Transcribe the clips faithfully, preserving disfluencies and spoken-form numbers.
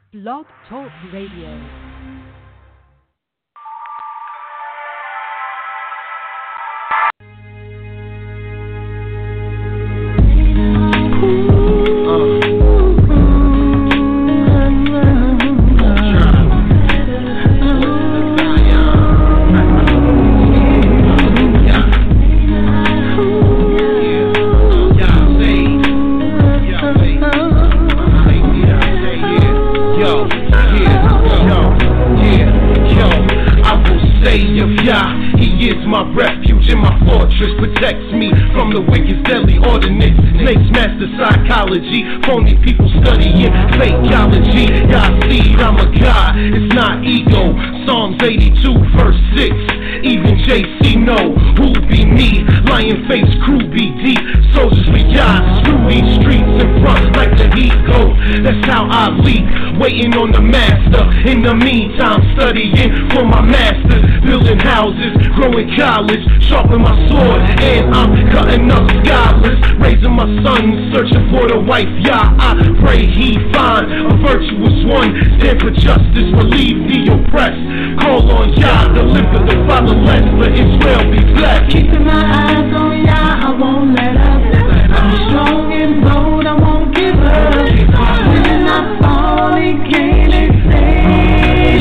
Blog Talk Radio. My refuge and my fortress protects me from the wicked's deadly ordinance. Snakes master psychology, phony people studying fakeology. God seed, I'm a god, it's not ego. Psalms eighty-two verse six. Even J C know who be me. Lion face crew be deep. Soldiers we got through these streets in front like the heat go. That's how I leak, waiting on the master. In the meantime, studying for my masters, building houses, growing college, sharpen my sword, and I'm cutting up scholars, raising my sons, searching for the wife. Yeah, I pray he find a virtuous one, stand for justice, relieve the oppressed. Call on Yah, deliver the fatherless, let Israel be blessed. Keeping my eyes on Yah, I won't let up. I'm strong and bold, I won't give up. When I fall, he came and saved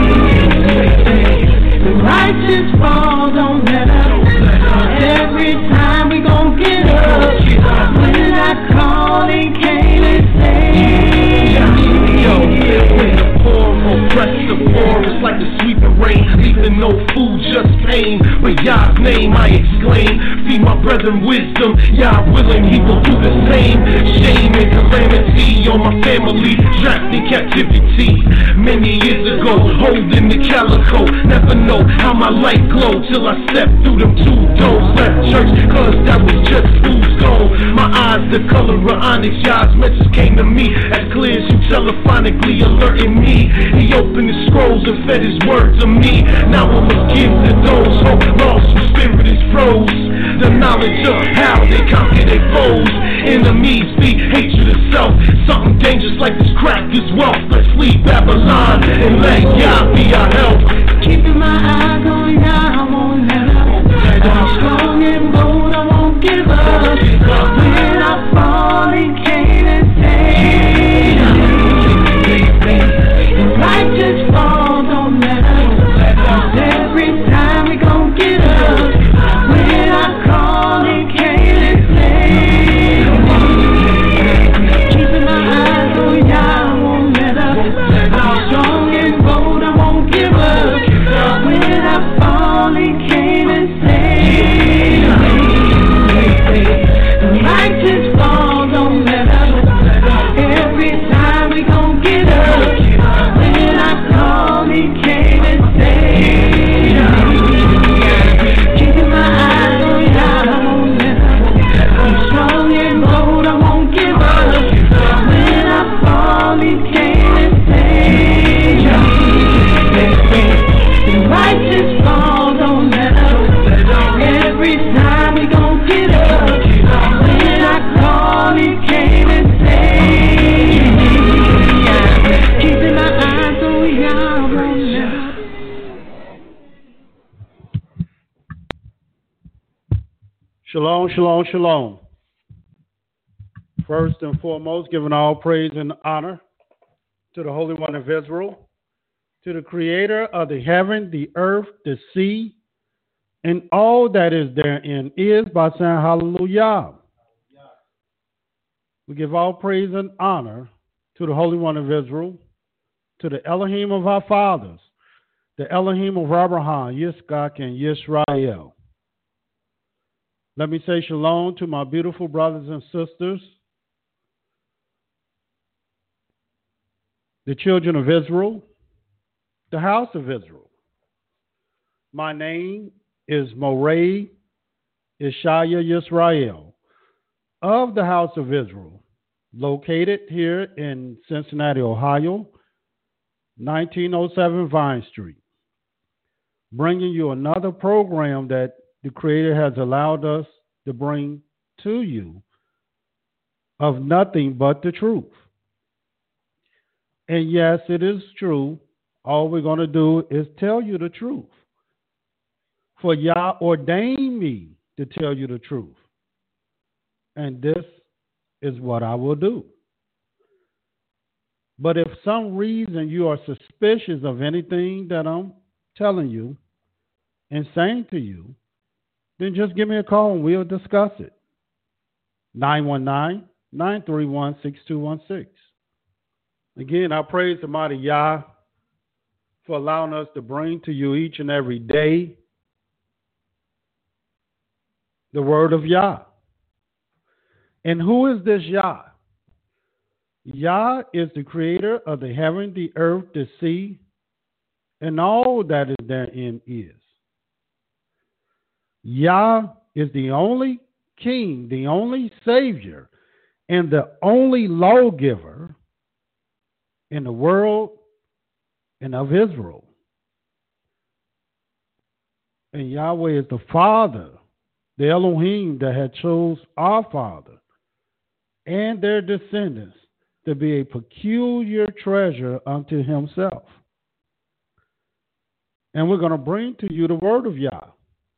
me. The righteous fall, don't let up. Every time we gon' get up. When I call, he came and saved me. Yo, when the poor oppress the poor, it's like the sweeping rain, leaving no food, just pain. But Yah's name I exclaim, feed my brethren wisdom. Yah willing, he will do the same. Shame and calamity on my family, trapped in captivity. Many years ago, holding the calico, never know how my light glow till I step through them two doors. Left church, cause that was just food's gold. My eyes the color of onyx, Yah's message came to me as clear as you telephonically alerting me. He opened the scrolls and fed his word to me. Now I must give to those hope lost whose spirit is froze. The knowledge of how they conquer their foes. Enemies be hatred of self. Something dangerous like this crack is wealth. Let's leave Babylon and let Yah be our help. Keeping my eyes on Yah, I won't let up. I'm strong and bold, I won't give up. When I fall, he came and saved me. The righteous fall, don't let up. Every time we gon' get up. When I call, he came and saved me. Keeping my eyes on Yah, I won't let up. I'm strong and bold, I won't give up. When I fall, he came and saved me. The righteous fall, don't let up. Every time we gon' get up. When I call, he came and saved me. Keeping my eyes on Yah, I won't let up. I'm strong and bold, I won't give up. When I fall, he came and saved me. The righteous fall, don't let up. Every time we gon' get up. When I call, he came and saved me. Keeping my eyes on Yah, I won't let up. Shalom, shalom, shalom. First and foremost, giving all praise and honor to the Holy One of Israel, to the Creator of the heaven, the earth, the sea, and all that is therein, is by saying hallelujah. We give all praise and honor to the Holy One of Israel, to the Elohim of our fathers, the Elohim of Abraham, Yitzchak, and Yisrael. Let me say shalom to my beautiful brothers and sisters, the children of Israel, the house of Israel. My name is Moreh Ishaya Yisrael of the house of Israel, located here in Cincinnati, Ohio, nineteen oh seven Vine Street, bringing you another program that the Creator has allowed us to bring to you of nothing but the truth. And yes, it is true. All we're going to do is tell you the truth. For Yah ordained me to tell you the truth. And this is what I will do. But if some reason you are suspicious of anything that I'm telling you and saying to you, then just give me a call and we'll discuss it. nine one nine, nine three one, six two one six. Again, I praise the mighty Yah for allowing us to bring to you each and every day the word of Yah. And who is this Yah? Yah is the creator of the heaven, the earth, the sea, and all that is therein is. Yah is the only king, the only savior, and the only lawgiver in the world and of Israel. And Yahweh is the Father, the Elohim that had chose our father and their descendants to be a peculiar treasure unto himself. And we're going to bring to you the word of Yah.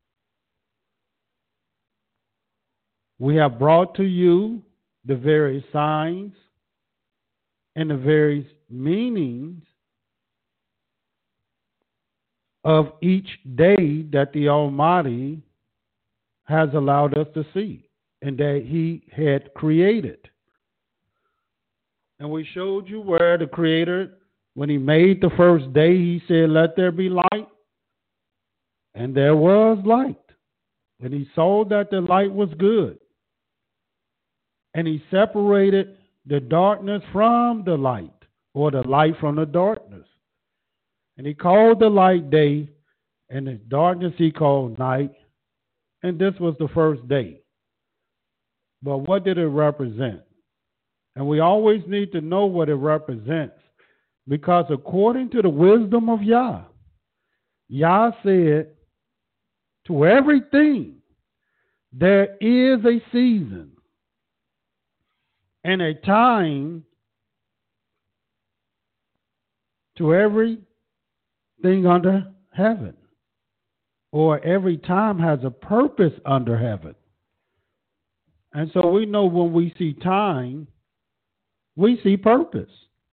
We have brought to you the various signs and the various meanings of each day that the Almighty has allowed us to see and that he had created. And we showed you where the Creator, when he made the first day, he said, let there be light. And there was light. And he saw that the light was good. And he separated the darkness from the light, or the light from the darkness. And he called the light day, and the darkness he called night. And this was the first day. But what did it represent? And we always need to know what it represents. Because according to the wisdom of Yah, Yah said, to everything there is a season and a time to everything under heaven. Or every time has a purpose under heaven. And so we know when we see time, we see purpose.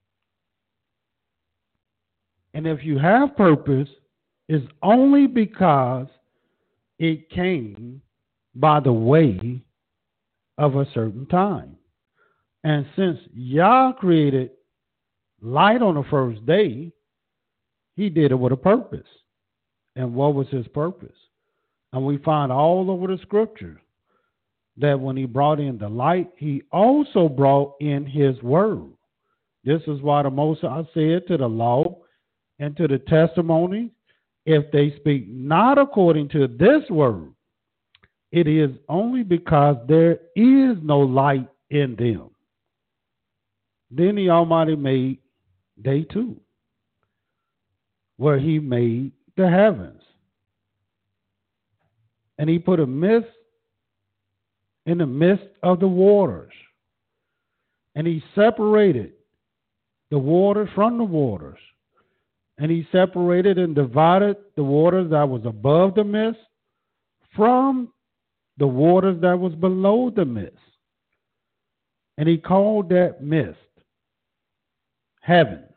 And if you have purpose, it's only because it came by the way of a certain time. And since Yah created light on the first day, he did it with a purpose. And what was his purpose? And we find all over the scripture that when he brought in the light, he also brought in his word. This is why the Most High said to the law and to the testimony, if they speak not according to this word, it is only because there is no light in them. Then the Almighty made day two, where he made the heavens. And he put a mist in the midst of the waters. And he separated the waters from the waters. And he separated and divided the waters that was above the mist from the waters that was below the mist. And he called that mist heaven.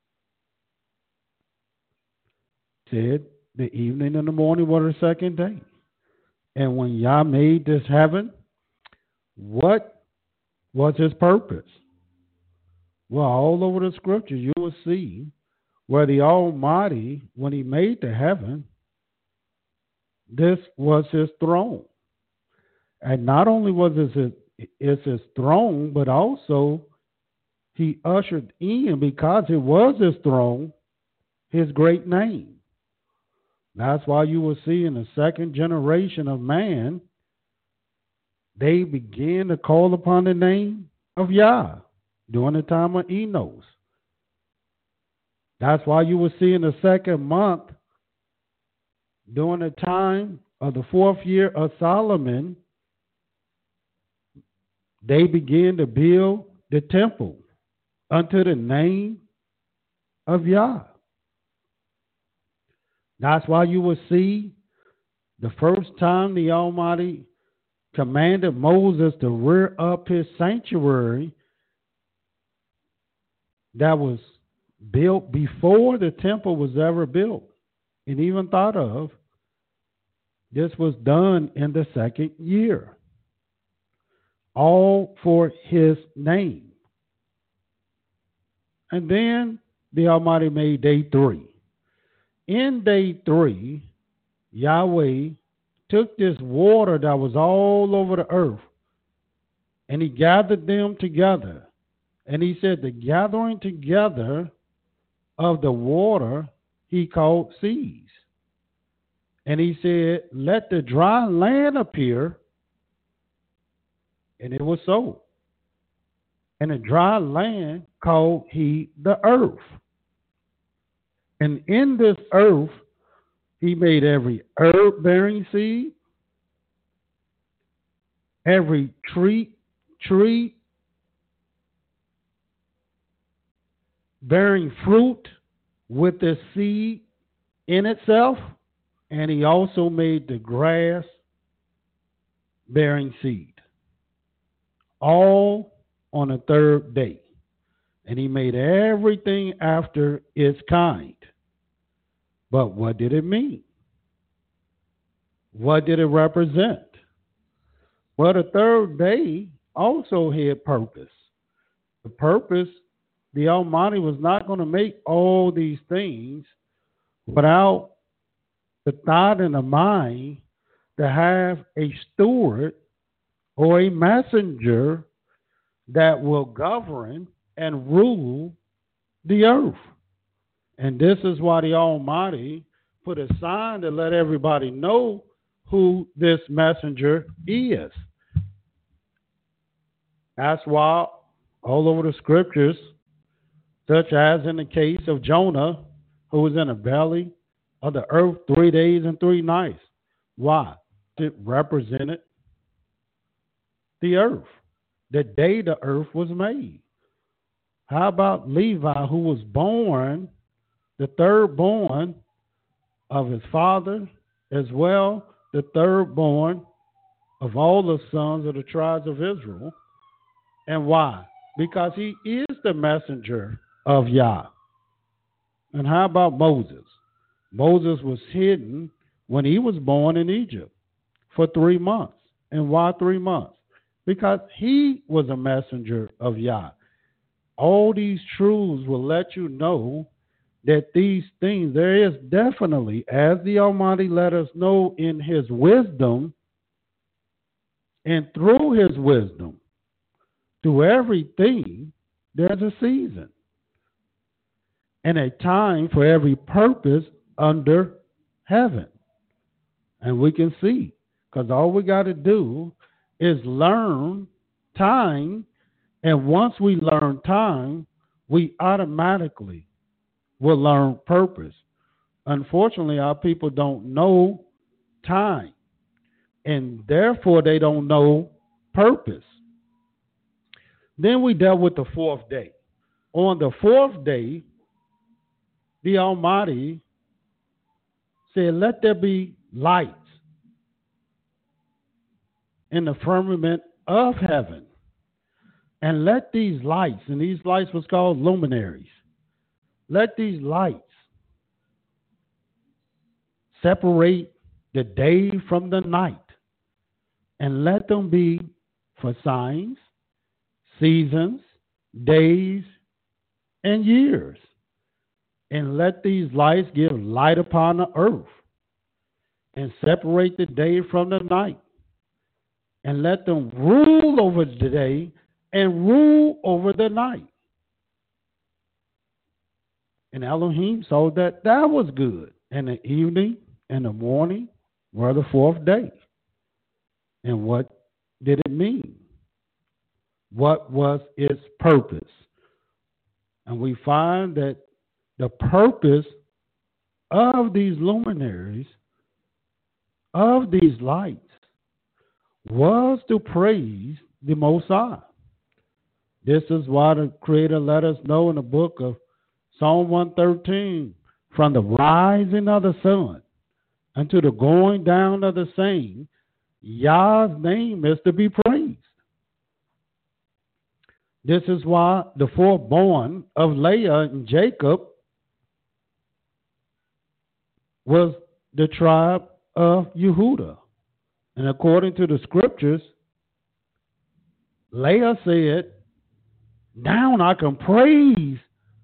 Said the evening and the morning were the second day. And when Yah made this heaven, what was his purpose? Well, all over the scripture you will see where the Almighty, when he made the heaven, this was his throne. And not only was this his, it's his throne, but also he ushered in, because it was his throne, his great name. That's why you will see in the second generation of man, they began to call upon the name of Yah during the time of Enos. That's why you will see in the second month, during the time of the fourth year of Solomon, they began to build the temple unto the name of Yah. That's why you will see the first time the Almighty commanded Moses to rear up his sanctuary that was built before the temple was ever built and even thought of. This was done in the second year, all for his name. And then the Almighty made day three. In day three, Yahweh took this water that was all over the earth and he gathered them together. And he said the gathering together of the water he called seas. And he said, let the dry land appear. And it was so. And the dry land called he the earth. And in this earth, he made every herb-bearing seed, every tree, tree bearing fruit with the seed in itself, and he also made the grass bearing seed, all on the third day. And he made everything after its kind. But what did it mean? What did it represent? Well, the third day also had purpose. The purpose, the Almighty was not going to make all these things without the thought and the mind to have a steward or a messenger that will govern and rule the earth. And this is why the Almighty put a sign to let everybody know who this messenger is. That's why all over the scriptures, such as in the case of Jonah, who was in the belly of the earth three days and three nights. Why? It represented the earth, the day the earth was made. How about Levi, who was born, the third born of his father, as well the third born of all the sons of the tribes of Israel? And why? Because he is the messenger of Yah. And how about Moses? Moses was hidden when he was born in Egypt for three months. And why three months? Because he was a messenger of Yah. All these truths will let you know that these things, there is definitely, as the Almighty let us know in his wisdom, and through his wisdom, to everything, there's a season and a time for every purpose under heaven. And we can see, because all we got to do is learn time, and once we learn time, we automatically will learn purpose. Unfortunately, our people don't know time, and therefore they don't know purpose. Then we dealt with the fourth day. On the fourth day, the Almighty said, let there be lights in the firmament of heaven. And let these lights, and these lights was called luminaries, let these lights separate the day from the night, and let them be for signs, seasons, days, and years. And let these lights give light upon the earth, and separate the day from the night, and let them rule over the day and rule over the night. And Elohim saw that that was good. And the evening and the morning were the fourth day. And what did it mean? What was its purpose? And we find that the purpose of these luminaries, of these lights, was to praise the Most High. This is why the Creator let us know in the book of Psalm one thirteen, from the rising of the sun unto the going down of the same, Yah's name is to be praised. This is why the fourth-born of Leah and Jacob was the tribe of Yehudah. And according to the scriptures, Leah said, now I can praise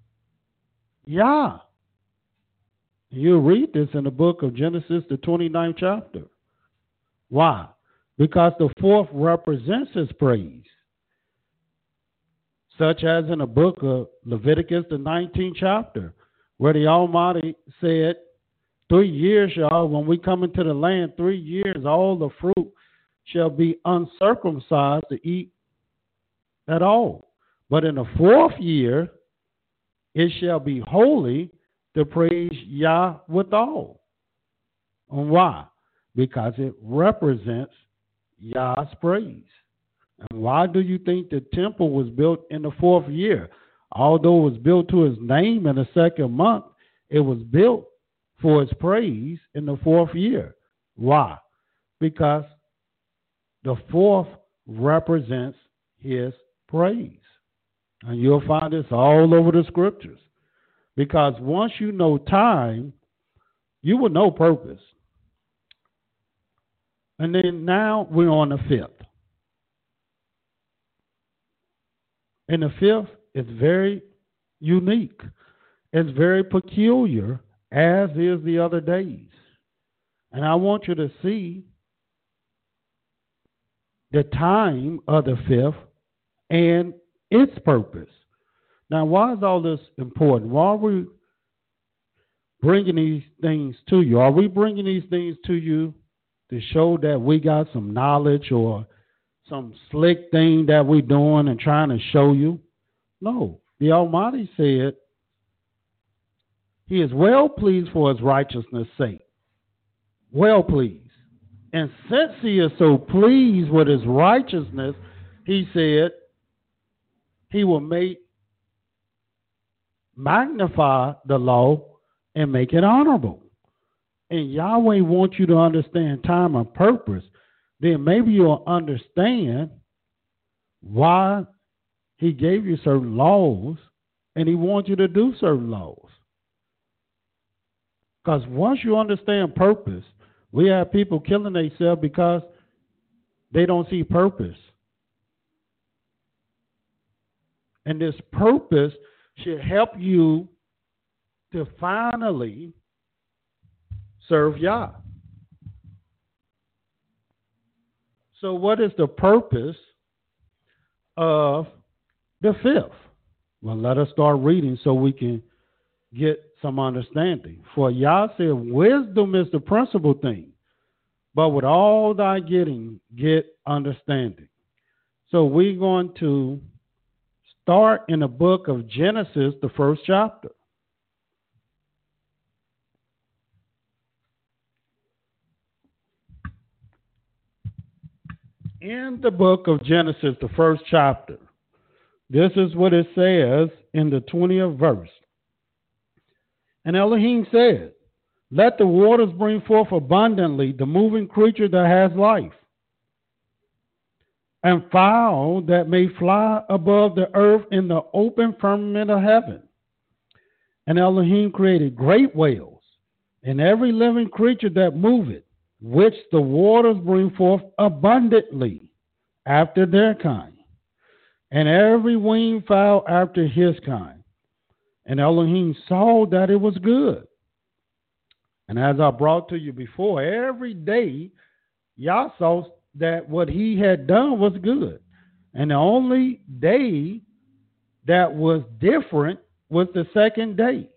Yah. You'll read this in the book of Genesis, the twenty-ninth chapter. Why? Because the fourth represents his praise. Such as in the book of Leviticus, the nineteenth chapter, where the Almighty said, three years, y'all, when we come into the land, three years, all the fruit shall be uncircumcised to eat at all. But in the fourth year, it shall be holy to praise Yah withal. And why? Because it represents Yah's praise. And why do you think the temple was built in the fourth year? Although it was built to his name in the second month, it was built for his praise in the fourth year. Why? Because the fourth represents his praise. And you'll find this all over the scriptures. Because once you know time, you will know purpose. And then now we're on the fifth. And the fifth is very unique. It's very peculiar, as is the other days. And I want you to see the time of the fifth and its purpose. Now, why is all this important? Why are we bringing these things to you? Are we bringing these things to you to show that we got some knowledge or some slick thing that we're doing and trying to show you? No. The Almighty said he is well pleased for his righteousness' sake. Well pleased. And since he is so pleased with his righteousness, he said he will make magnify the law and make it honorable. And Yahweh wants you to understand time and purpose. Then maybe you'll understand why he gave you certain laws and he wants you to do certain laws. Because once you understand purpose, we have people killing themselves because they don't see purpose. And this purpose should help you to finally serve Yah. So what is the purpose of the fifth? Well, let us start reading so we can get some understanding. For Yah said, wisdom is the principal thing, but with all thy getting, get understanding. So we're going to start in the book of Genesis, the first chapter. In the book of Genesis, the first chapter, this is what it says in the twentieth verse. And Elohim said, let the waters bring forth abundantly the moving creature that has life, and fowl that may fly above the earth in the open firmament of heaven. And Elohim created great whales, and every living creature that moveth, which the waters bring forth abundantly after their kind, and every winged fowl after his kind. And Elohim saw that it was good. And as I brought to you before, every day Yah saw that what he had done was good. And the only day that was different was the second day.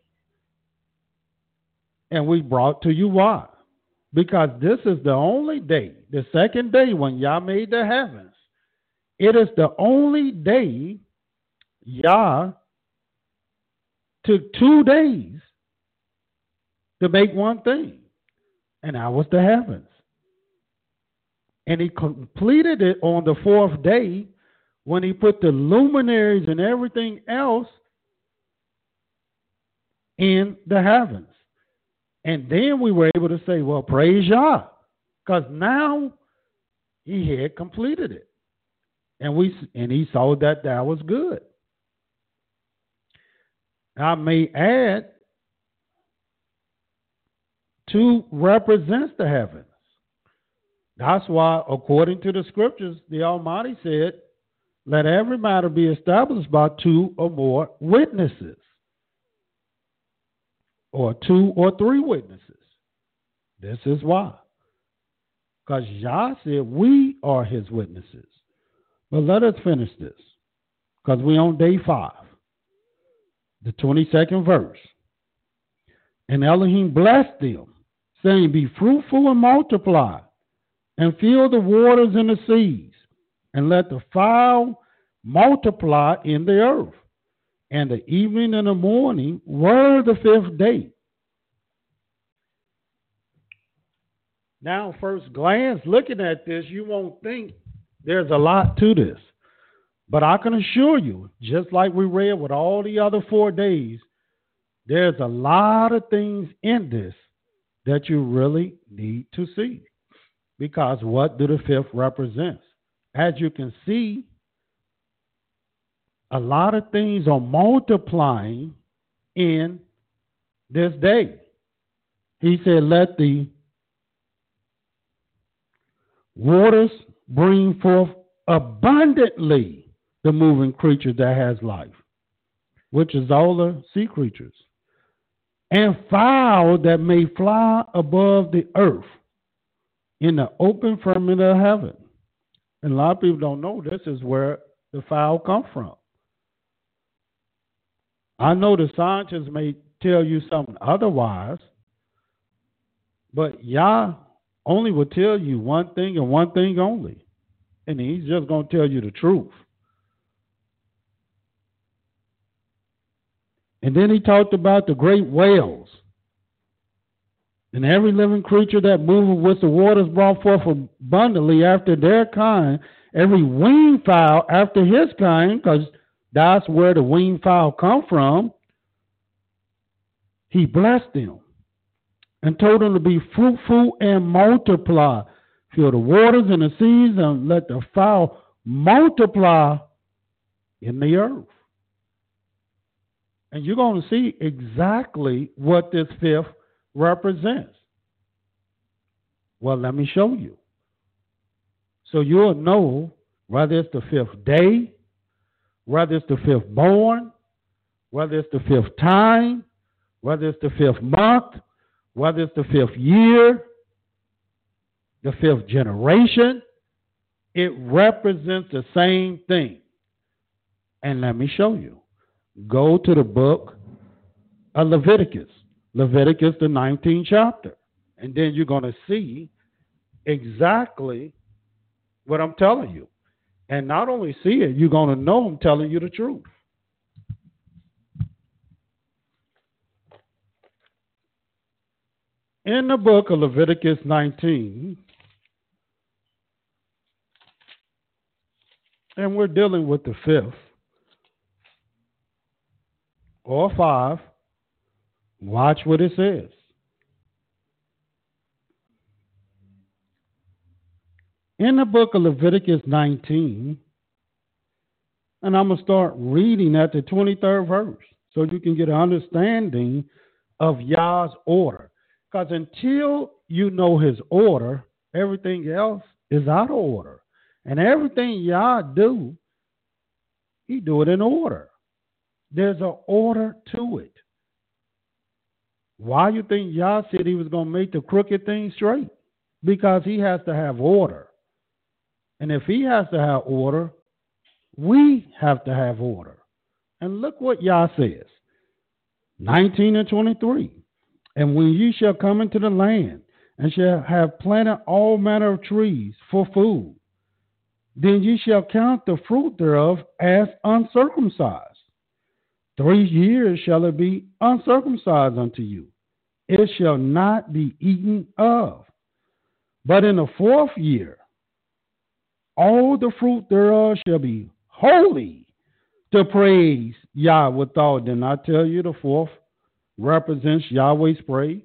And we brought to you why. Because this is the only day, the second day when Yah made the heavens. It is the only day Yah took two days to make one thing, and that was the heavens. And he completed it on the fourth day when he put the luminaries and everything else in the heavens. And then we were able to say, well, praise Yah, because now he had completed it. And we and he saw that that was good. I may add, two represents the heavens. That's why, according to the scriptures, the Almighty said, let every matter be established by two or more witnesses, or two or three witnesses. This is why. Because Yah said we are his witnesses. But let us finish this, because we're on day five, the twenty-second verse. And Elohim blessed them, saying, be fruitful and multiply, and fill the waters and the seas, and let the fowl multiply in the earth. And the evening and the morning were the fifth day. Now, first glance, looking at this, you won't think there's a lot to this. But I can assure you, just like we read with all the other four days, there's a lot of things in this that you really need to see. Because what do the fifth represents? As you can see, a lot of things are multiplying in this day. He said, let the waters bring forth abundantly the moving creature that has life, which is all the sea creatures, and fowl that may fly above the earth in the open firmament of heaven. And a lot of people don't know this is where the fowl come from. I know the scientists may tell you something otherwise, but Yah only will tell you one thing and one thing only. And he's just going to tell you the truth. And then he talked about the great whales. And every living creature that moveth with the waters brought forth abundantly after their kind, every winged fowl after his kind, because that's where the winged fowl come from. He blessed them and told them to be fruitful and multiply. Fill the waters and the seas, and let the fowl multiply in the earth. And you're going to see exactly what this fifth represents. Well, let me show you. So you'll know whether it's the fifth day, whether it's the fifth born, whether it's the fifth time, whether it's the fifth month, whether it's the fifth year, the fifth generation. It represents the same thing. And let me show you. Go to the book of Leviticus. Leviticus, the nineteenth chapter. And then you're going to see exactly what I'm telling you. And not only see it, you're going to know I'm telling you the truth. In the book of Leviticus nineteen, and we're dealing with the fifth, or five, watch what it says. In the book of Leviticus nineteen, and I'm going to start reading at the twenty-third verse so you can get an understanding of Yah's order. Because until you know his order, everything else is out of order. And everything Yah do, he do it in order. There's an order to it. Why you think Yah said he was going to make the crooked thing straight? Because he has to have order. And if he has to have order, we have to have order. And look what Yah says. nineteen and twenty-three. And when ye shall come into the land, and shall have planted all manner of trees for food, then ye shall count the fruit thereof as uncircumcised. Three years shall it be uncircumcised unto you. It shall not be eaten of. But in the fourth year, all the fruit thereof shall be holy to praise Yah withal. Didn't I tell you the fourth represents Yahweh's praise.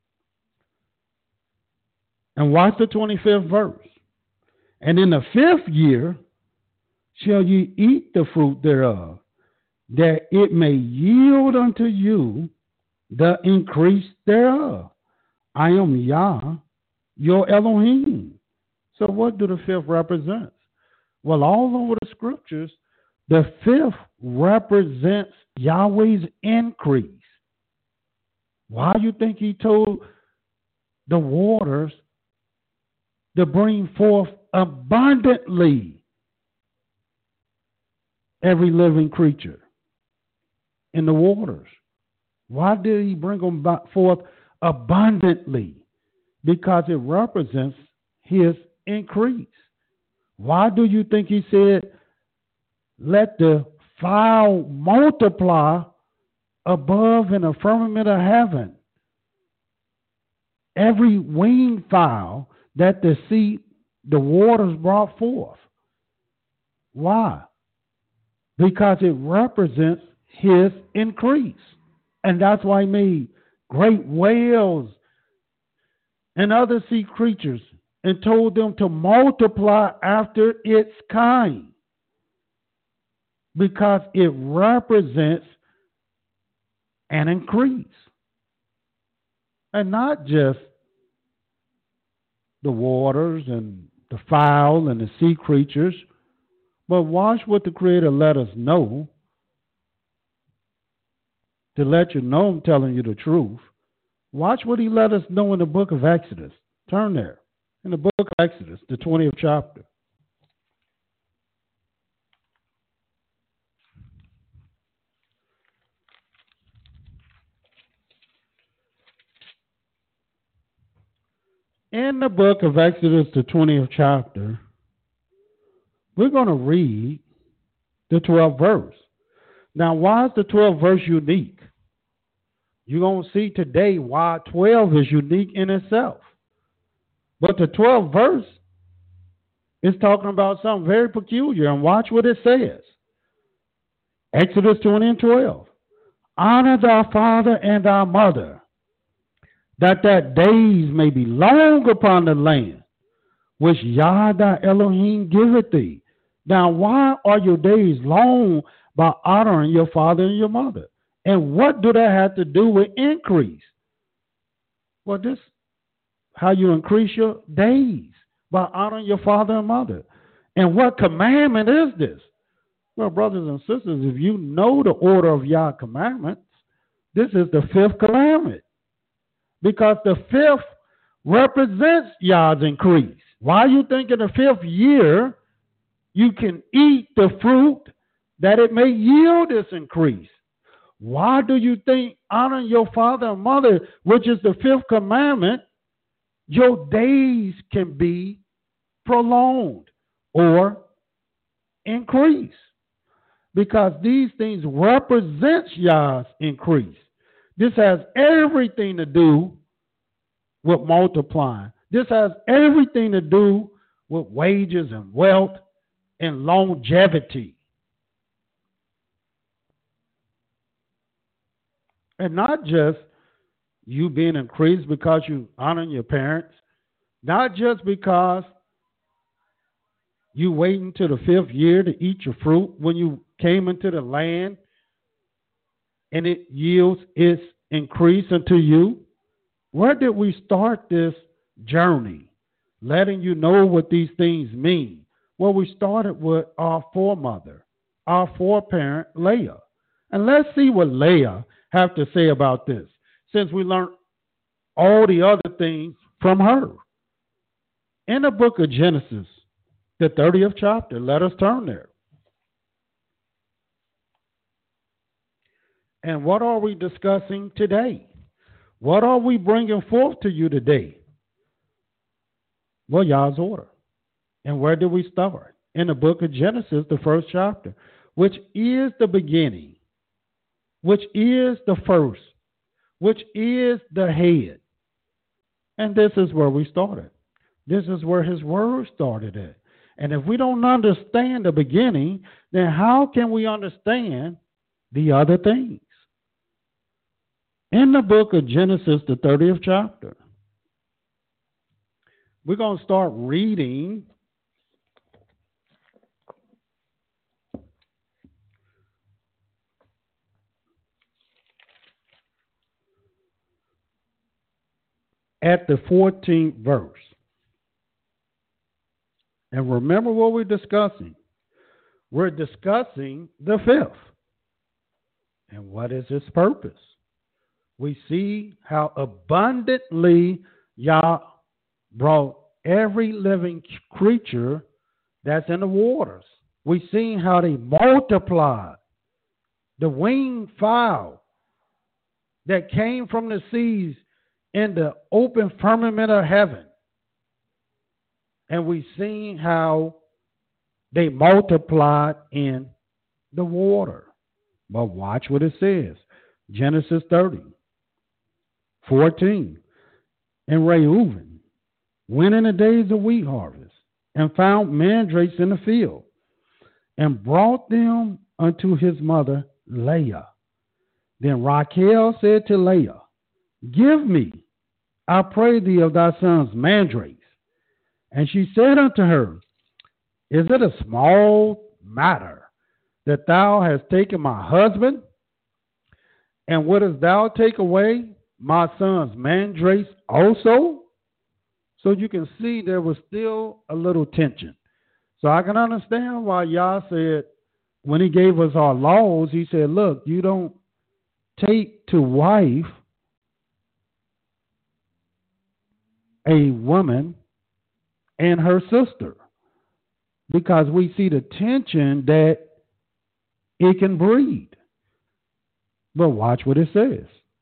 And watch the twenty-fifth verse. And in the fifth year shall ye eat the fruit thereof, that it may yield unto you the increase thereof. I am Yah, your Elohim. So what do the fifth represent? Well, all over the scriptures, the fifth represents Yahweh's increase. Why do you think he told the waters to bring forth abundantly every living creature in the waters? Why did he bring them forth abundantly? Because it represents his increase. Why do you think he said, let the fowl multiply above in the firmament of heaven? Every winged fowl that the sea, the waters brought forth. Why? Because it represents his increase. And that's why he made great whales and other sea creatures and told them to multiply after its kind. Because it represents an increase. And not just the waters and the fowl and the sea creatures, but watch what the Creator let us know, to let you know I'm telling you the truth. Watch what he let us know in the book of Exodus. Turn there. In the book of Exodus, the twentieth chapter. In the book of Exodus, the twentieth chapter, we're going to read the twelfth verse. Now, why is the twelfth verse unique? You're going to see today why twelve is unique in itself. But the twelfth verse is talking about something very peculiar, and watch what it says. Exodus twenty and twelve. Honor thy father and thy mother, that thy days may be long upon the land, which Yah thy Elohim giveth thee. Now, why are your days long by honoring your father and your mother? And what do that have to do with increase? Well, this how you increase your days, by honoring your father and mother. And what commandment is this? Well, brothers and sisters, if you know the order of Yah commandments, this is the fifth commandment. Because the fifth represents Yah's increase. Why you think in the fifth year you can eat the fruit that it may yield this increase? Why do you think honoring your father and mother, which is the fifth commandment, your days can be prolonged or increase? Because these things represent Yah's increase. This has everything to do with multiplying. This has everything to do with wages and wealth and longevity. And not just you being increased because you honor your parents, not just because you wait until the fifth year to eat your fruit when you came into the land and it yields its increase unto you. Where did we start this journey? Letting you know what these things mean. Well, we started with our foremother, our foreparent, Leah. And let's see what Leah have to say about this, since we learned all the other things from her. In the book of Genesis, the thirtieth chapter, let us turn there. And what are we discussing today? What are we bringing forth to you today? Well, Yah's order. And where did we start? In the book of Genesis, the first chapter, which is the beginning, which is the first, which is the head. And this is where we started. This is where his word started at. And if we don't understand the beginning, then how can we understand the other things? In the book of Genesis, the thirtieth chapter, we're going to start reading at the fourteenth verse. And remember what we're discussing. We're discussing the fifth. And what is its purpose? We see how abundantly Yah brought every living creature that's in the waters. We see how they multiplied. The winged fowl that came from the seas in the open firmament of heaven. And we see how they multiplied in the water. But watch what it says. Genesis thirty, fourteen. And Reuben went in the days of wheat harvest and found mandrakes in the field and brought them unto his mother Leah. Then Rachel said to Leah, give me, I pray thee, of thy son's mandrakes. And she said unto her, is it a small matter that thou hast taken my husband? And wouldest thou take away my son's mandrakes also? So you can see there was still a little tension. So I can understand why Yah said, when he gave us our laws, he said, look, you don't take to wife a woman and her sister, because we see the tension that it can breed. But watch what it says.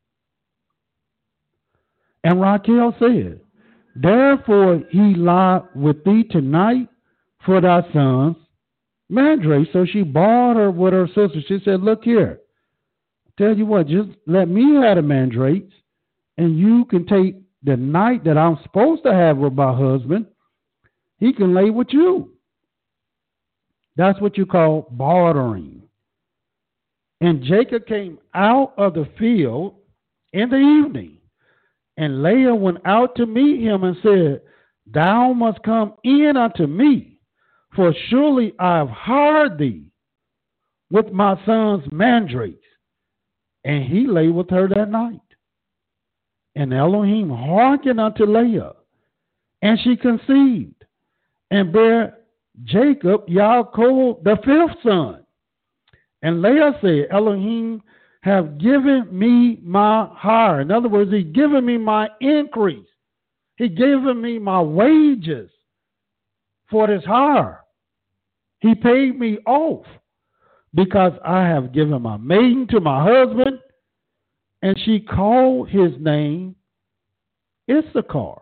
And Rachel said, therefore he lie with thee tonight for thy son's mandrake. So she bought her with her sister. She said, look here, tell you what, just let me have the mandrakes, and you can take the night that I'm supposed to have with my husband. He can lay with you. That's what you call bartering. And Jacob came out of the field in the evening, and Leah went out to meet him and said, thou must come in unto me, for surely I have hired thee with my son's mandrakes. And he lay with her that night. And Elohim hearkened unto Leah, and she conceived, and bare Jacob Yaakov the fifth son. And Leah said, Elohim have given me my hire. In other words, he's given me my increase. He given me my wages for this hire. He paid me off because I have given my maiden to my husband. And she called his name Issachar,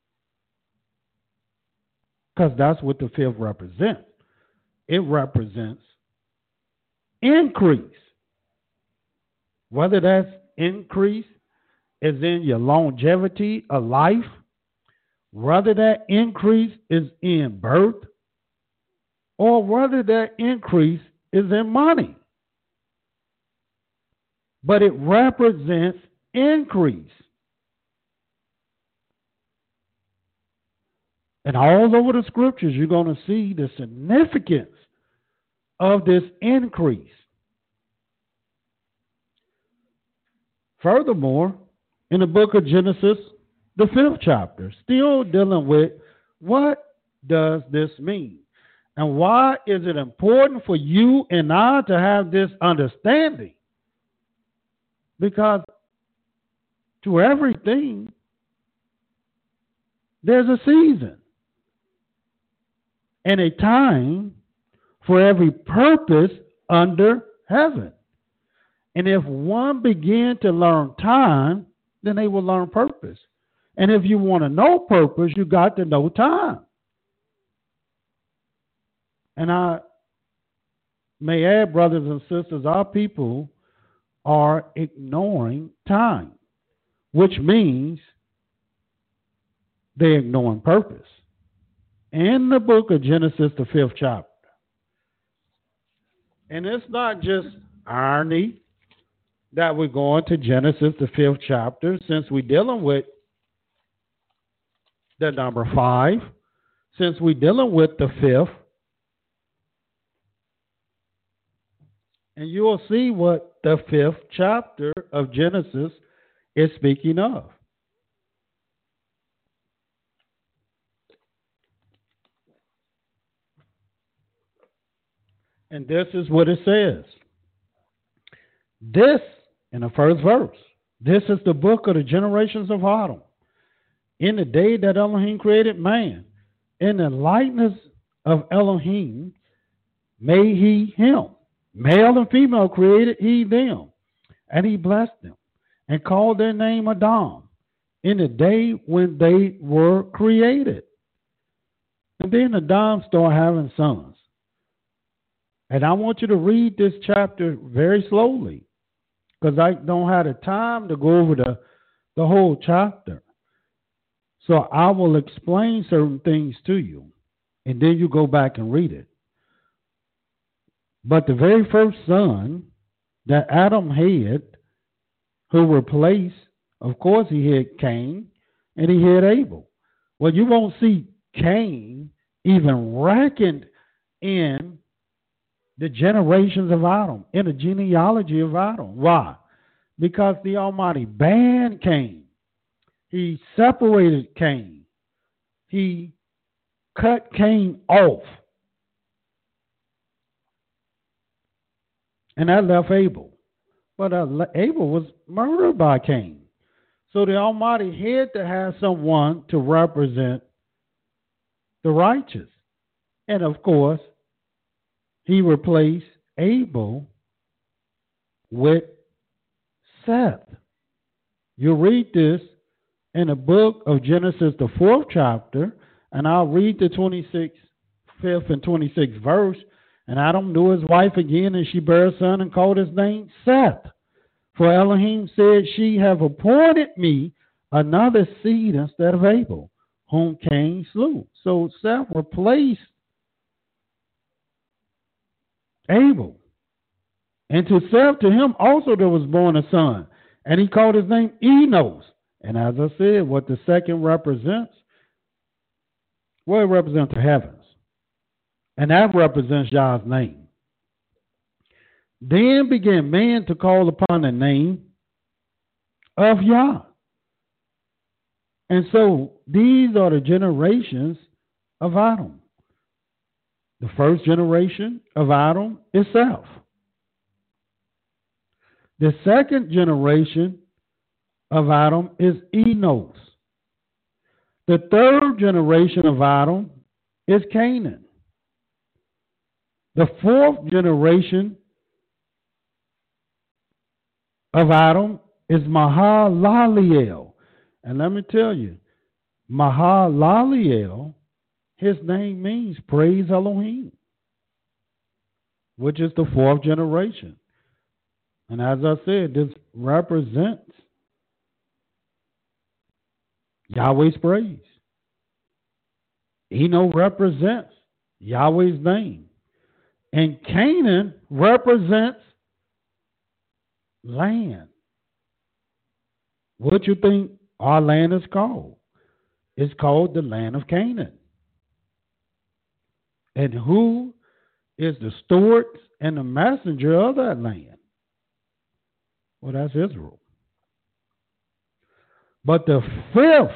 because that's what the fifth represents. It represents increase. Whether that's increase is in your longevity of life, whether that increase is in birth, or whether that increase is in money. But it represents increase. And all over the scriptures, you're going to see the significance of this increase. Furthermore, in the book of Genesis, the fifth chapter, still dealing with what does this mean? And why is it important for you and I to have this understanding? Because to everything, there's a season and a time for every purpose under heaven. And if one begin to learn time, then they will learn purpose. And if you want to know purpose, you got to know time. And I may add, brothers and sisters, our people are ignoring time, which means they're ignoring purpose. In the book of Genesis, the fifth chapter, and it's not just irony, that we're going to Genesis, the fifth chapter, since we're dealing with the number five, since we're dealing with the fifth, and you will see what the fifth chapter of Genesis is speaking of. And this is what it says. This, in the first verse, this is the book of the generations of Adam. In the day that Elohim created man, in the likeness of Elohim made he him. Male and female created he them. And he blessed them and called their name Adam in the day when they were created. And then Adam started having sons. And I want you to read this chapter very slowly, because I don't have the time to go over the, the whole chapter. So I will explain certain things to you, and then you go back and read it. But the very first son that Adam had, who replaced, of course, he had Cain, and he had Abel. Well, you won't see Cain even reckoned in the generations of Adam, in the genealogy of Adam. Why? Because the Almighty banned Cain. He separated Cain. He cut Cain off. And that left Abel. But uh, Abel was murdered by Cain. So the Almighty had to have someone to represent the righteous. And of course, he replaced Abel with Seth. You read this in the book of Genesis, the fourth chapter, and I'll read the twenty-sixth, fifth, and twenty-sixth verse. And Adam knew his wife again, and she bare a son and called his name Seth. For Elohim said, she have appointed me another seed instead of Abel, whom Cain slew. So Seth replaced Abel. And to Seth, to him also there was born a son, and he called his name Enos. And as I said, what the second represents, well, it represents the heavens. And that represents Yah's name. Then began man to call upon the name of Yah. And so these are the generations of Adam. The first generation of Adam is Seth. The second generation of Adam is Enos. The third generation of Adam is Canaan. The fourth generation of Adam is Mahalaleel. And let me tell you, Mahalaleel, his name means praise Elohim, which is the fourth generation. And as I said, this represents Yahweh's praise. Eno represents Yahweh's name. And Canaan represents land. What you think our land is called? It's called the land of Canaan. And who is the steward and the messenger of that land? Well, that's Israel. But the fifth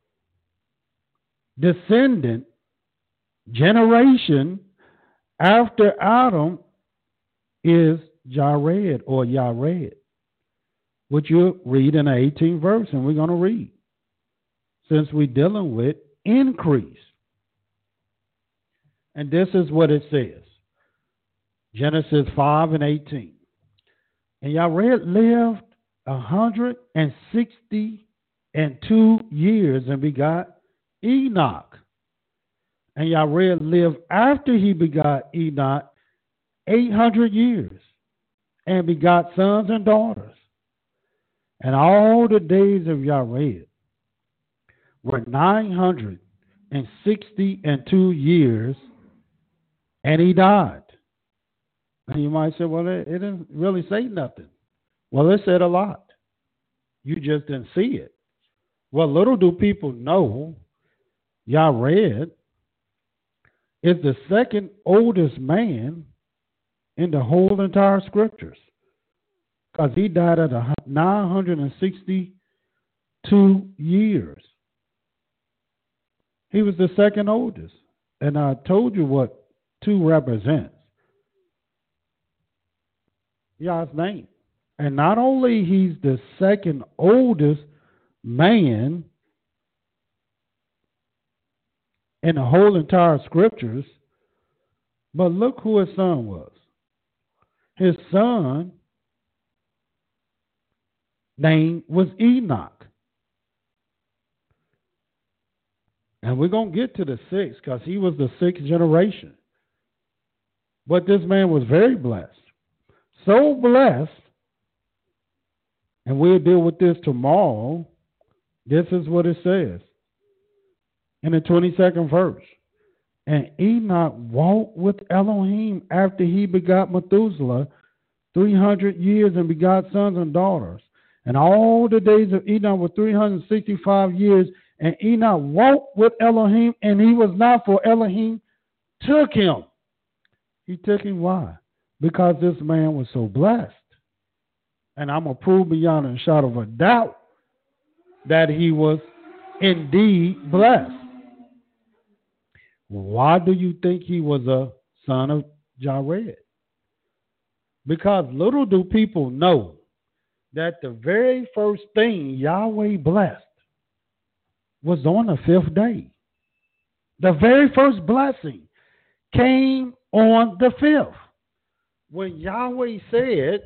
descendant generation after Adam is Jared or Yared, which you read in the eighteenth verse, and we're going to read, since we're dealing with increase. And this is what it says. Genesis five and eighteen. And Yared lived a hundred and sixty and two years and begot Enoch. And Yared lived after he begot Enoch eight hundred years and begot sons and daughters. And all the days of Yared were nine hundred and sixty and two years, and he died. And you might say, well, it, it didn't really say nothing. Well, it said a lot. You just didn't see it. Well, little do people know, Yared is the second oldest man in the whole entire scriptures, because he died at nine hundred sixty-two years. He was the second oldest. And I told you what two represents. Yah's name. And not only he's the second oldest man in the whole entire scriptures, but look who his son was. His son name was Enoch. And we're going to get to the sixth because he was the sixth generation. But this man was very blessed. So blessed, and we'll deal with this tomorrow. This is what it says in the twenty-second verse. And Enoch walked with Elohim after he begot Methuselah three hundred years and begot sons and daughters. And all the days of Enoch were three hundred sixty-five years. And Enoch walked with Elohim, and he was not, for Elohim took him. He took him, why? Because this man was so blessed. And I'm going to prove beyond a shadow of a doubt that he was indeed blessed. Why do you think he was a son of Jared? Because little do people know that the very first thing Yahweh blessed was on the fifth day. The very first blessing came on the fifth. When Yahweh said,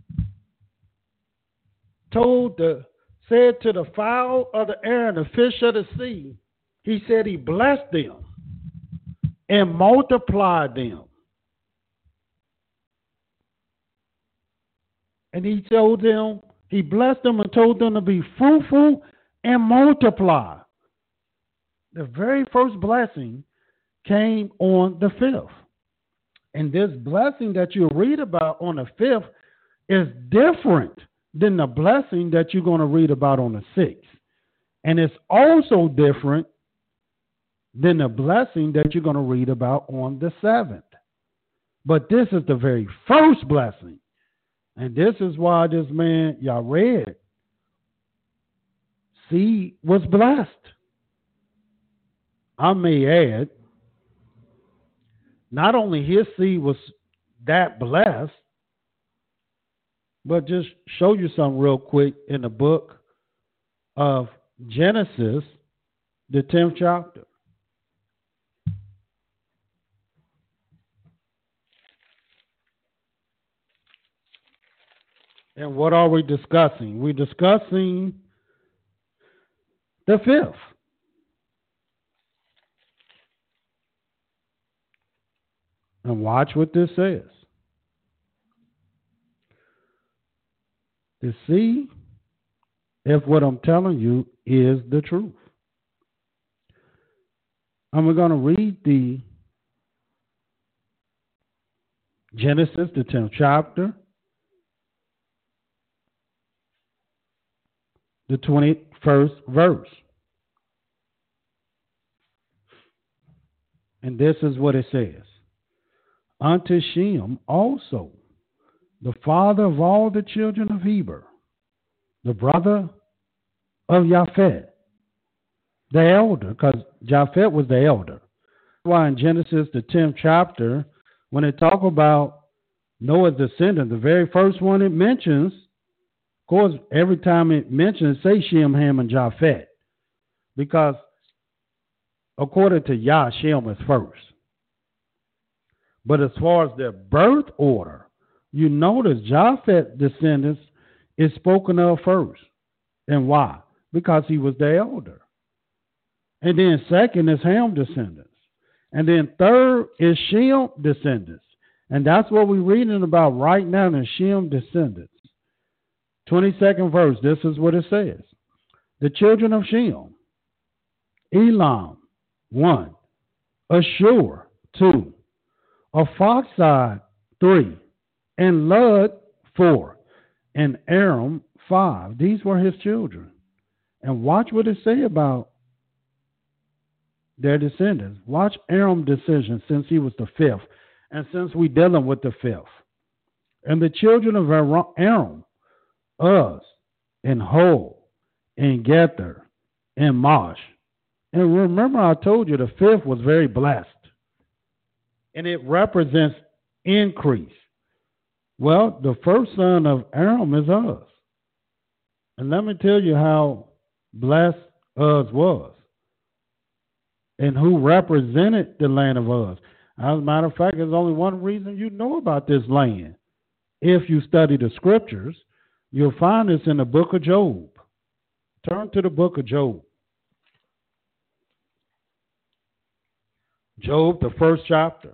told the, said to the fowl of the air and the fish of the sea, he said he blessed them and multiplied them. And he told them, he blessed them and told them to be fruitful and multiply. The very first blessing came on the fifth. And this blessing that you read about on the fifth is different than the blessing that you're going to read about on the sixth. And it's also different than the blessing that you're going to read about on the seventh. But this is the very first blessing. And this is why this man, Yared, see, was blessed. I may add, not only his seed was that blessed, but just show you something real quick in the book of Genesis, the tenth chapter. And what are we discussing? We're discussing the fifth. And watch what this says. To see if what I'm telling you is the truth. And we're going to read the Genesis, the tenth chapter, the twenty-first verse. And this is what it says. Unto Shem also, the father of all the children of Heber, the brother of Japheth, the elder, because Japheth was the elder. That's why in Genesis, the tenth chapter, when it talk about Noah's descendant, the very first one it mentions, of course, every time it mentions, say Shem, Ham, and Japheth, because according to Yah, Shem is first. But as far as their birth order, you notice Japheth's descendants is spoken of first. And why? Because he was the elder. And then second is Ham descendants. And then third is Shem descendants. And that's what we're reading about right now in Shem descendants. twenty-second verse, this is what it says. The children of Shem, Elam, one, Ashur, two, Arphaxad, three, and Lud, four. and Aram five. These were his children. And watch what it say about their descendants. Watch Aram's decision since he was the fifth, and since we dealing with the fifth. And the children of Aram, Uz, and Hol, and Gether, and Mosh. And remember I told you the fifth was very blessed. And it represents increase. Well, the first son of Aram is Uz. And let me tell you how blessed Uz was. And who represented the land of Uz. As a matter of fact, there's only one reason you know about this land. If you study the scriptures, you'll find this in the book of Job. Turn to the book of Job. Job, the first chapter.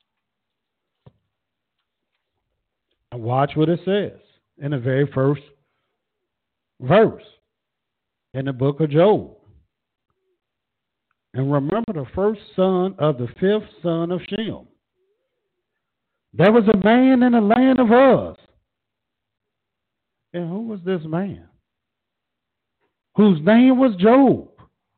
And watch what it says in the very first verse in the book of Job. And remember the first son of the fifth son of Shem. There was a man in the land of Uz. And who was this man? Whose name was Job.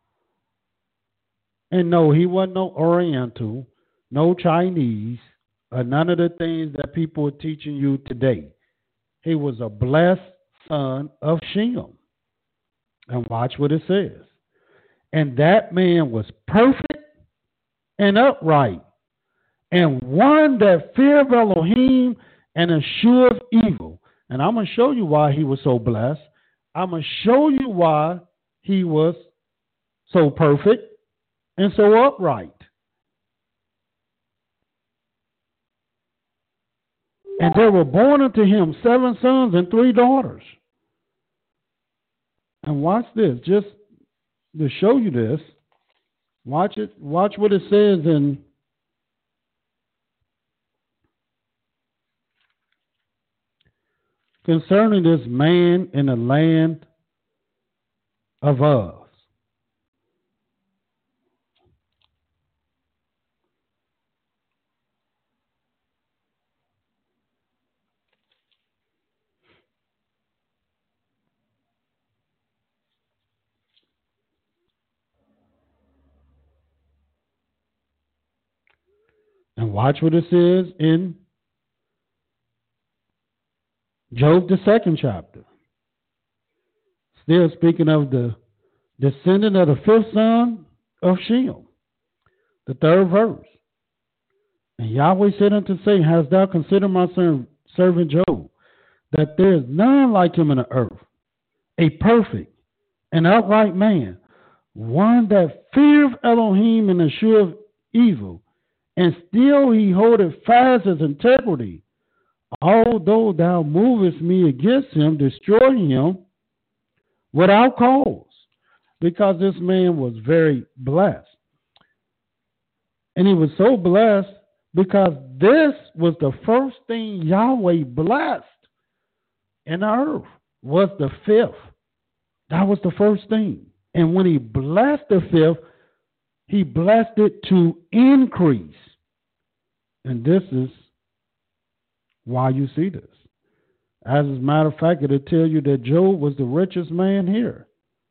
And no, he wasn't no Oriental, no Chinese, or none of the things that people are teaching you today. He was a blessed son of Shem. And watch what it says. And that man was perfect and upright, and one that feared Elohim and eschewed evil. And I'm going to show you why he was so blessed. I'm going to show you why he was so perfect and so upright. And there were born unto him seven sons and three daughters. And watch this, just to show you this. Watch it. Watch what it says in concerning this man in the land of Uz. And watch what it says in Job, the second chapter. Still speaking of the descendant of the fifth son of Shem. The third verse. And Yahweh said unto Satan, hast thou considered my servant Job, that there is none like him in the earth, a perfect and upright man, one that feareth Elohim and escheweth evil, and still he holdeth fast his integrity. Although thou movest me against him, destroy him without cause. Because this man was very blessed. And he was so blessed because this was the first thing Yahweh blessed in the earth, was the fifth. That was the first thing. And when he blessed the fifth, he blessed it to increase. And this is why you see this. As a matter of fact, it'll tell you that Job was the richest man here.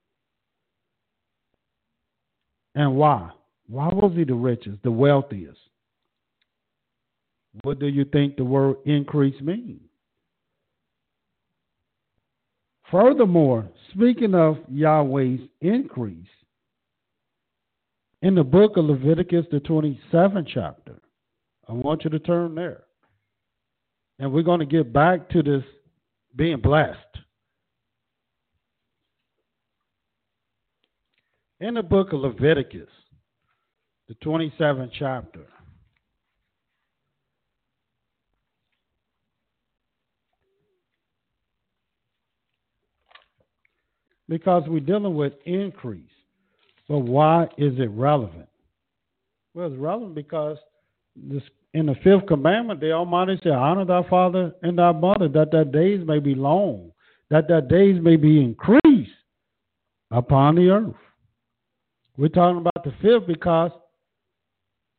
And why? Why was he the richest, the wealthiest? What do you think the word increase means? Furthermore, speaking of Yahweh's increase, in the book of Leviticus, the twenty-seventh chapter, I want you to turn there. And we're going to get back to this being blessed. In the book of Leviticus, the twenty-seventh chapter, because we're dealing with increase. But why is it relevant? Well, it's relevant because this, in the fifth commandment, the Almighty said, honor thy father and thy mother, that thy days may be long, that thy days may be increased upon the earth. We're talking about the fifth because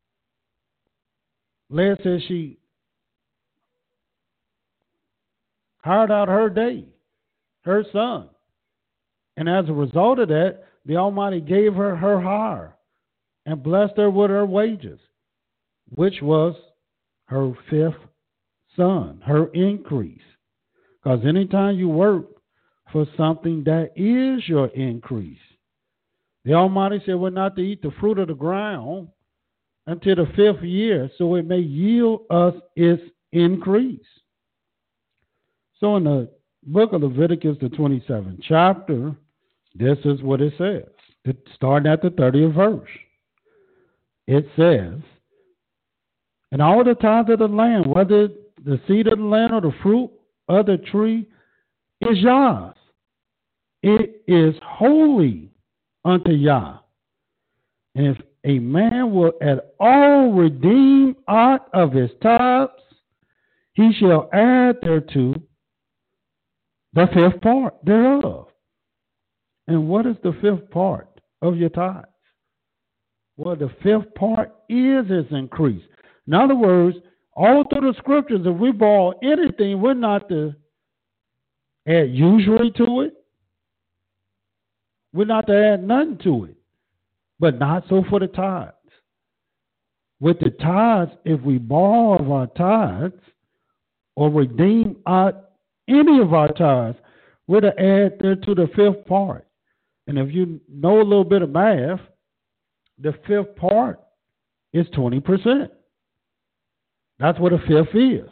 Leah says she hired out her day, her son. And as a result of that, the Almighty gave her her hire and blessed her with her wages, which was her fifth son, her increase. Because anytime you work for something, that is your increase. The Almighty said we're not to eat the fruit of the ground until the fifth year, so it may yield us its increase. So in the book of Leviticus, the twenty-seventh chapter, this is what it says. It, starting at the thirtieth verse. It says, and all the tithes of the land, whether the seed of the land or the fruit of the tree, is Yah's. It is holy unto Yah. And if a man will at all redeem aught of his tithes, he shall add thereto the fifth part thereof. And what is the fifth part of your tithes? Well, the fifth part is its increase. In other words, all through the scriptures, if we borrow anything, we're not to add usury to it. We're not to add nothing to it. But not so for the tithes. With the tithes, if we borrow of our tithes or redeem out any of our tithes, we're to add there to the fifth part. And if you know a little bit of math, the fifth part is twenty percent. That's what a fifth is.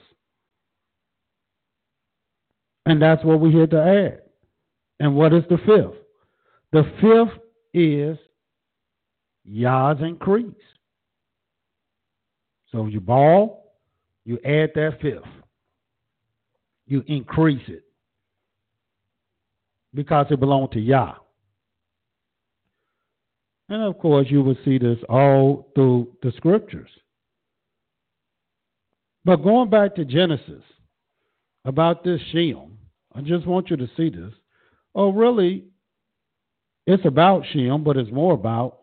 And that's what we're here to add. And what is the fifth? The fifth is Yah's increase. So you borrow, you add that fifth. You increase it. Because it belongs to Yah. And of course, you will see this all through the scriptures. But going back to Genesis, about this Shem, I just want you to see this. Oh, really, it's about Shem, but it's more about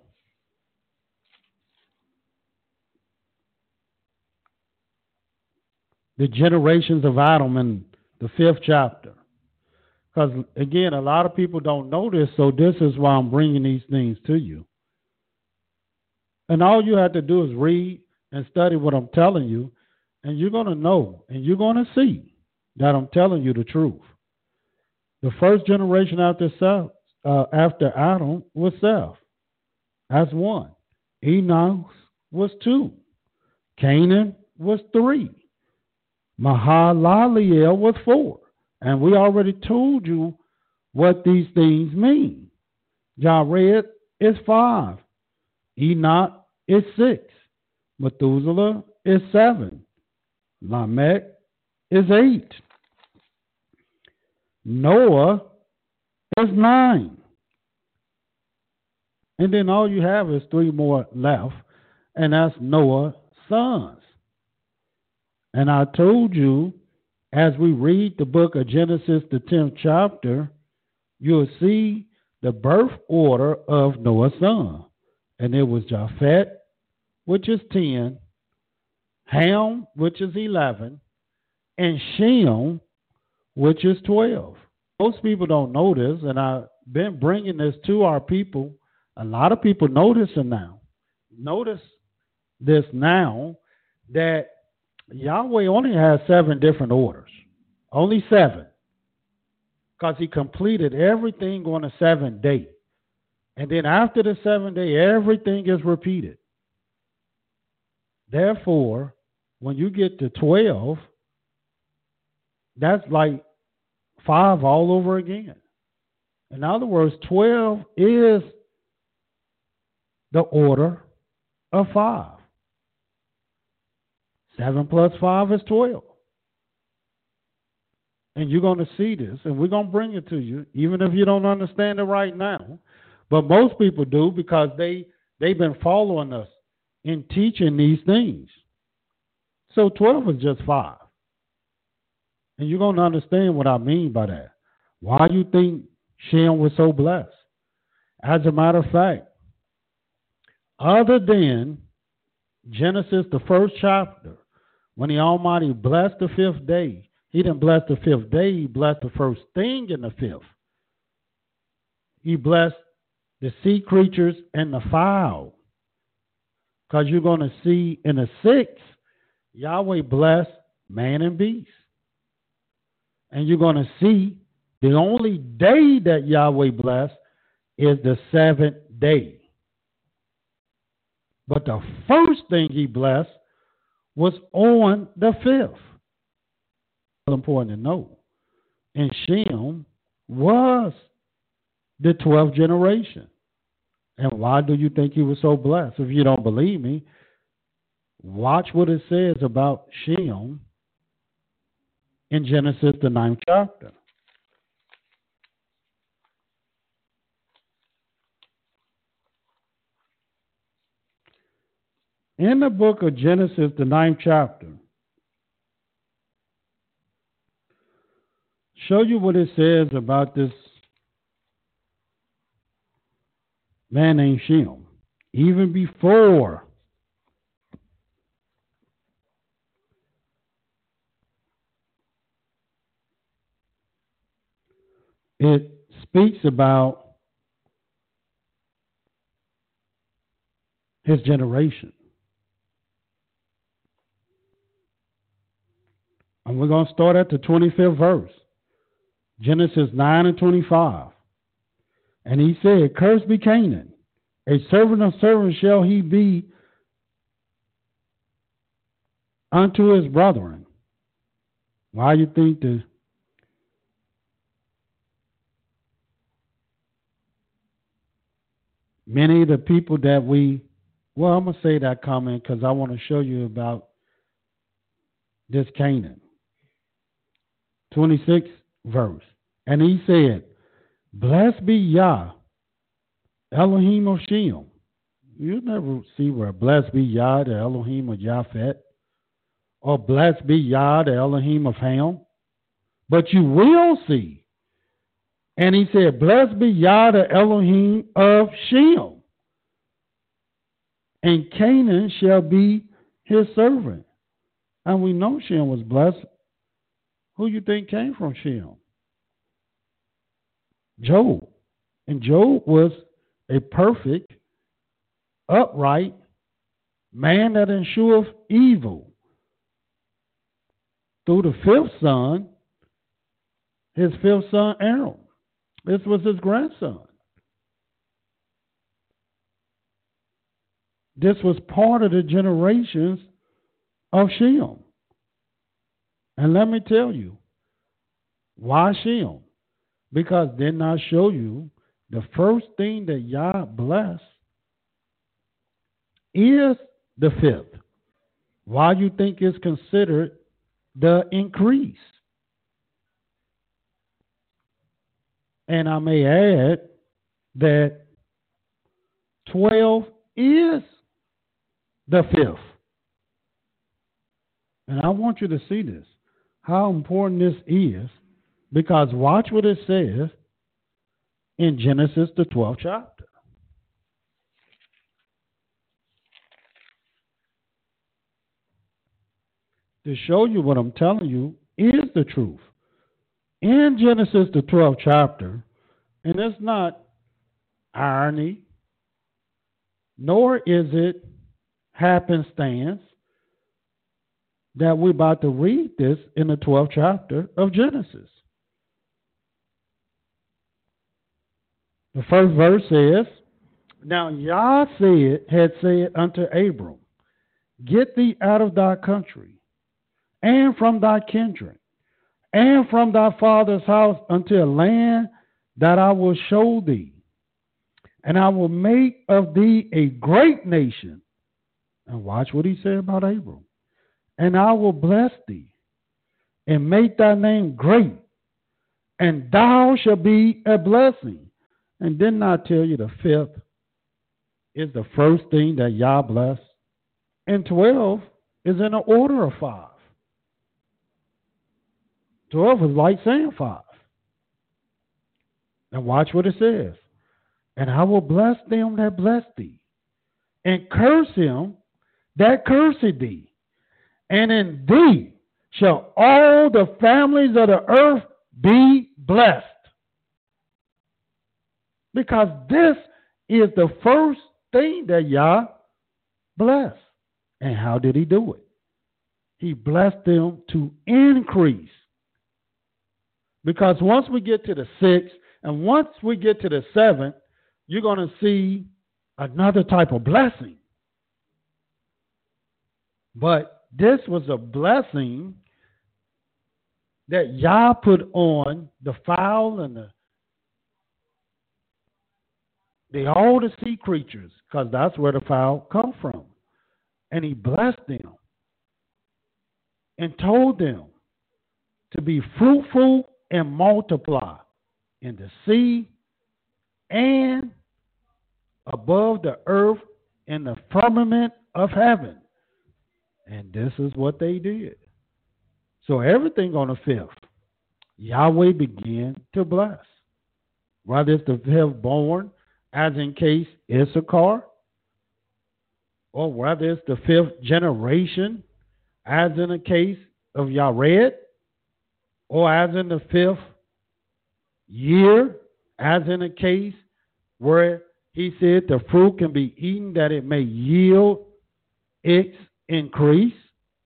the generations of Adam in the fifth chapter. Because, again, a lot of people don't know this, so this is why I'm bringing these things to you. And all you have to do is read and study what I'm telling you, and you're going to know, and you're going to see that I'm telling you the truth. The first generation after Seth, uh, after Adam was Seth. That's one. Enos was two. Canaan was three. Mahalaleel was four. And we already told you what these things mean. Jared is five. Enoch is six. Methuselah is seven. Lamech is eight. Noah is nine. And then all you have is three more left, and that's Noah's sons. And I told you, as we read the book of Genesis, the tenth chapter, you'll see the birth order of Noah's son. And it was Japheth, which is ten, Ham, which is eleven, and Shem, which is twelve. Most people don't know this, and I've been bringing this to our people. A lot of people notice it now. Notice this now, that Yahweh only has seven different orders. Only seven. Because he completed everything on the seventh day. And then after the seventh day, everything is repeated. Therefore, when you get to twelve, that's like five all over again. In other words, twelve is the order of five. Seven plus five is twelve. And you're going to see this, and we're going to bring it to you, even if you don't understand it right now. But most people do, because they, they've been following us in teaching these things. So twelve is just five. And you're going to understand what I mean by that. Why you think Shem was so blessed. As a matter of fact, other than Genesis, the first chapter, when the Almighty blessed the fifth day, He didn't bless the fifth day. He blessed the first thing in the fifth. He blessed the sea creatures and the fowl. Because you're going to see in the sixth, Yahweh blessed man and beast. And you're going to see the only day that Yahweh blessed is the seventh day. But the first thing he blessed was on the fifth. It's important to know. And Shem was the twelfth generation. And why do you think he was so blessed? If you don't believe me, watch what it says about Shem in Genesis, the ninth chapter. In the book of Genesis, the ninth chapter, show you what it says about this man named Shem. Even before it speaks about his generation. And we're going to start at the twenty-fifth verse. Genesis nine and twenty-five. And he said, cursed be Canaan, a servant of servants shall he be unto his brethren. Why you think the many of the people that we, well, I'm going to say that comment because I want to show you about this Canaan. twenty-sixth verse. And he said, blessed be Yah, Elohim of Shem. You never see where blessed be Yah, the Elohim of Japhet, or blessed be Yah, the Elohim of Ham. But you will see. And he said, blessed be Yah, the Elohim of Shem. And Canaan shall be his servant. And we know Shem was blessed. Who you think came from Shem? Job. And Job was a perfect, upright man that ensured evil. Through the fifth son, his fifth son Aaron. This was his grandson. This was part of the generations of Shem. And let me tell you, why Shem? Because didn't I show you the first thing that Yah blessed is the fifth. Why you think it's considered the increase? And I may add that twelve is the fifth. And I want you to see this, how important this is, because watch what it says in Genesis, the twelfth chapter. To show you what I'm telling you is the truth. In Genesis, the twelfth chapter, and it's not irony, nor is it happenstance that we're about to read this in the twelfth chapter of Genesis. The first verse says, now Yah said, had said unto Abram, get thee out of thy country, and from thy kindred, and from thy father's house unto a land that I will show thee. And I will make of thee a great nation. And watch what he said about Abram. And I will bless thee, and make thy name great, and thou shalt be a blessing. And didn't I tell you the fifth is the first thing that Yah blessed? And twelve is in the order of five. twelve is like saying five. And watch what it says. And I will bless them that bless thee, and curse him that curseth thee. And in thee shall all the families of the earth be blessed. Because this is the first thing that Yah blessed. And how did he do it? He blessed them to increase. Because once we get to the sixth, and once we get to the seventh, you're going to see another type of blessing. But this was a blessing that Yah put on the fowl and the, the all the sea creatures, because that's where the fowl come from. And he blessed them and told them to be fruitful and multiply in the sea and above the earth in the firmament of heaven. And this is what they did. So everything on the fifth, Yahweh began to bless. Whether it's the fifth born, as in case Issachar, or whether it's the fifth generation, as in the case of Yared, or as in the fifth year, as in a case where he said the fruit can be eaten that it may yield its increase.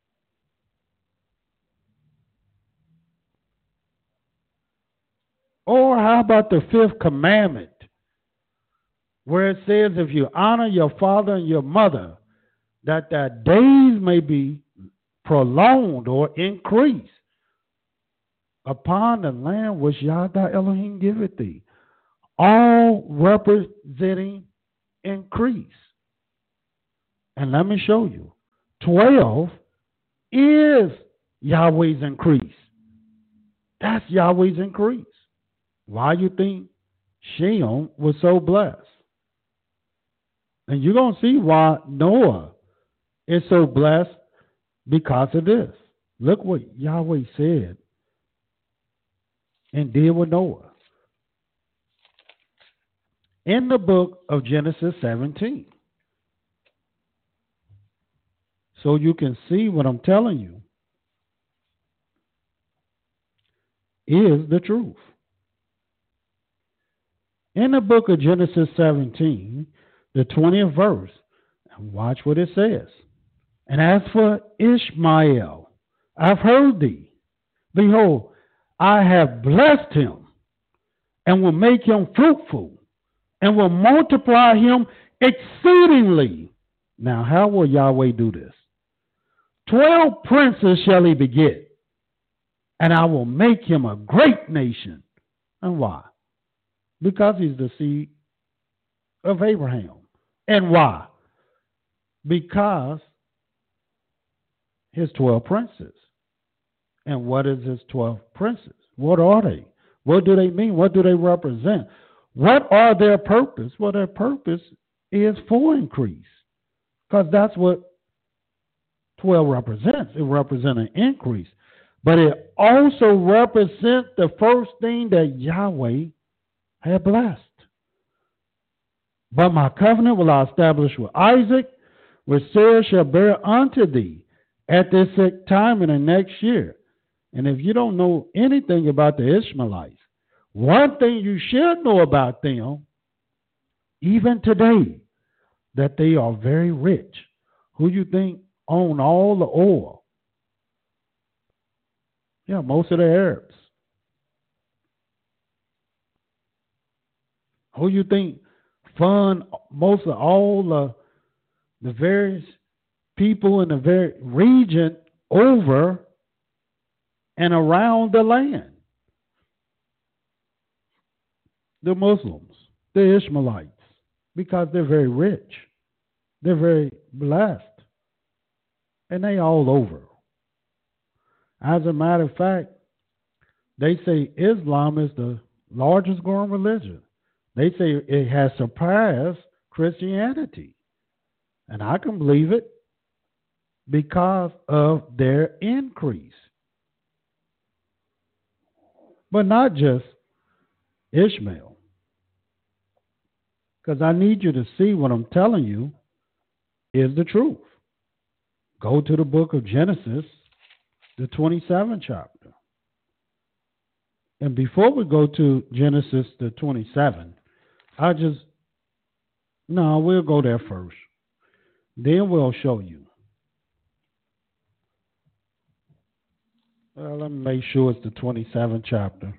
Or how about the fifth commandment, where it says, if you honor your father and your mother, that their days may be prolonged or increased upon the land which Yahweh Elohim giveth thee, all representing increase. And let me show you, twelve is Yahweh's increase. That's Yahweh's increase. Why you think Shem was so blessed? And you're going to see why Noah is so blessed because of this. Look what Yahweh said and did with Noah. In the book of Genesis seventeen. So you can see what I'm telling you is the truth. In the book of Genesis seventeen, the twentieth verse, and watch what it says. And as for Ishmael, I've heard thee. Behold, I have blessed him and will make him fruitful and will multiply him exceedingly. Now, how will Yahweh do this? Twelve princes shall he beget, and I will make him a great nation. And why? Because he's the seed of Abraham. And why? Because his twelve princes. And what is his twelve princes? What are they? What do they mean? What do they represent? What are their purpose? Well, their purpose is for increase. Because that's what twelve represents. It represents an increase. But it also represents the first thing that Yahweh had blessed. But my covenant will I establish with Isaac, which Sarah shall bear unto thee at this time in the next year. And if you don't know anything about the Ishmaelites, one thing you should know about them, even today, that they are very rich. Who you think own all the oil? Yeah, most of the Arabs. Who you think fund most of all the, the various people in the very region over and around the land? The Muslims, the Ishmaelites, because they're very rich. They're very blessed. And they all over. As a matter of fact, they say Islam is the largest growing religion. They say it has surpassed Christianity. And I can believe it because of their increase. But not just Ishmael. Because I need you to see what I'm telling you is the truth. Go to the book of Genesis the twenty-seventh chapter. And before we go to Genesis, the twenty-seventh, I just, no, we'll go there first. Then we'll show you. Well, let me make sure it's the twenty-seventh chapter.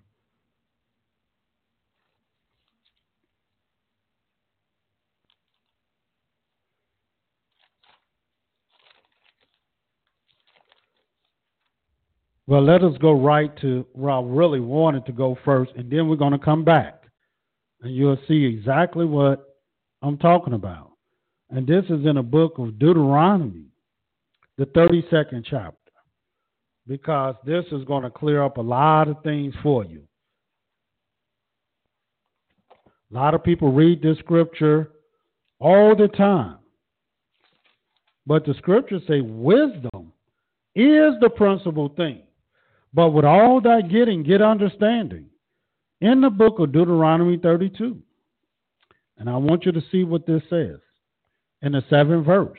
Well, let us go right to where I really wanted to go first, and then we're going to come back, and you'll see exactly what I'm talking about. And this is in the book of Deuteronomy, the thirty-second chapter, because this is going to clear up a lot of things for you. A lot of people read this scripture all the time, but the scriptures say wisdom is the principal thing. But with all that getting, get understanding. In the book of Deuteronomy thirty-two. And I want you to see what this says in the seventh verse.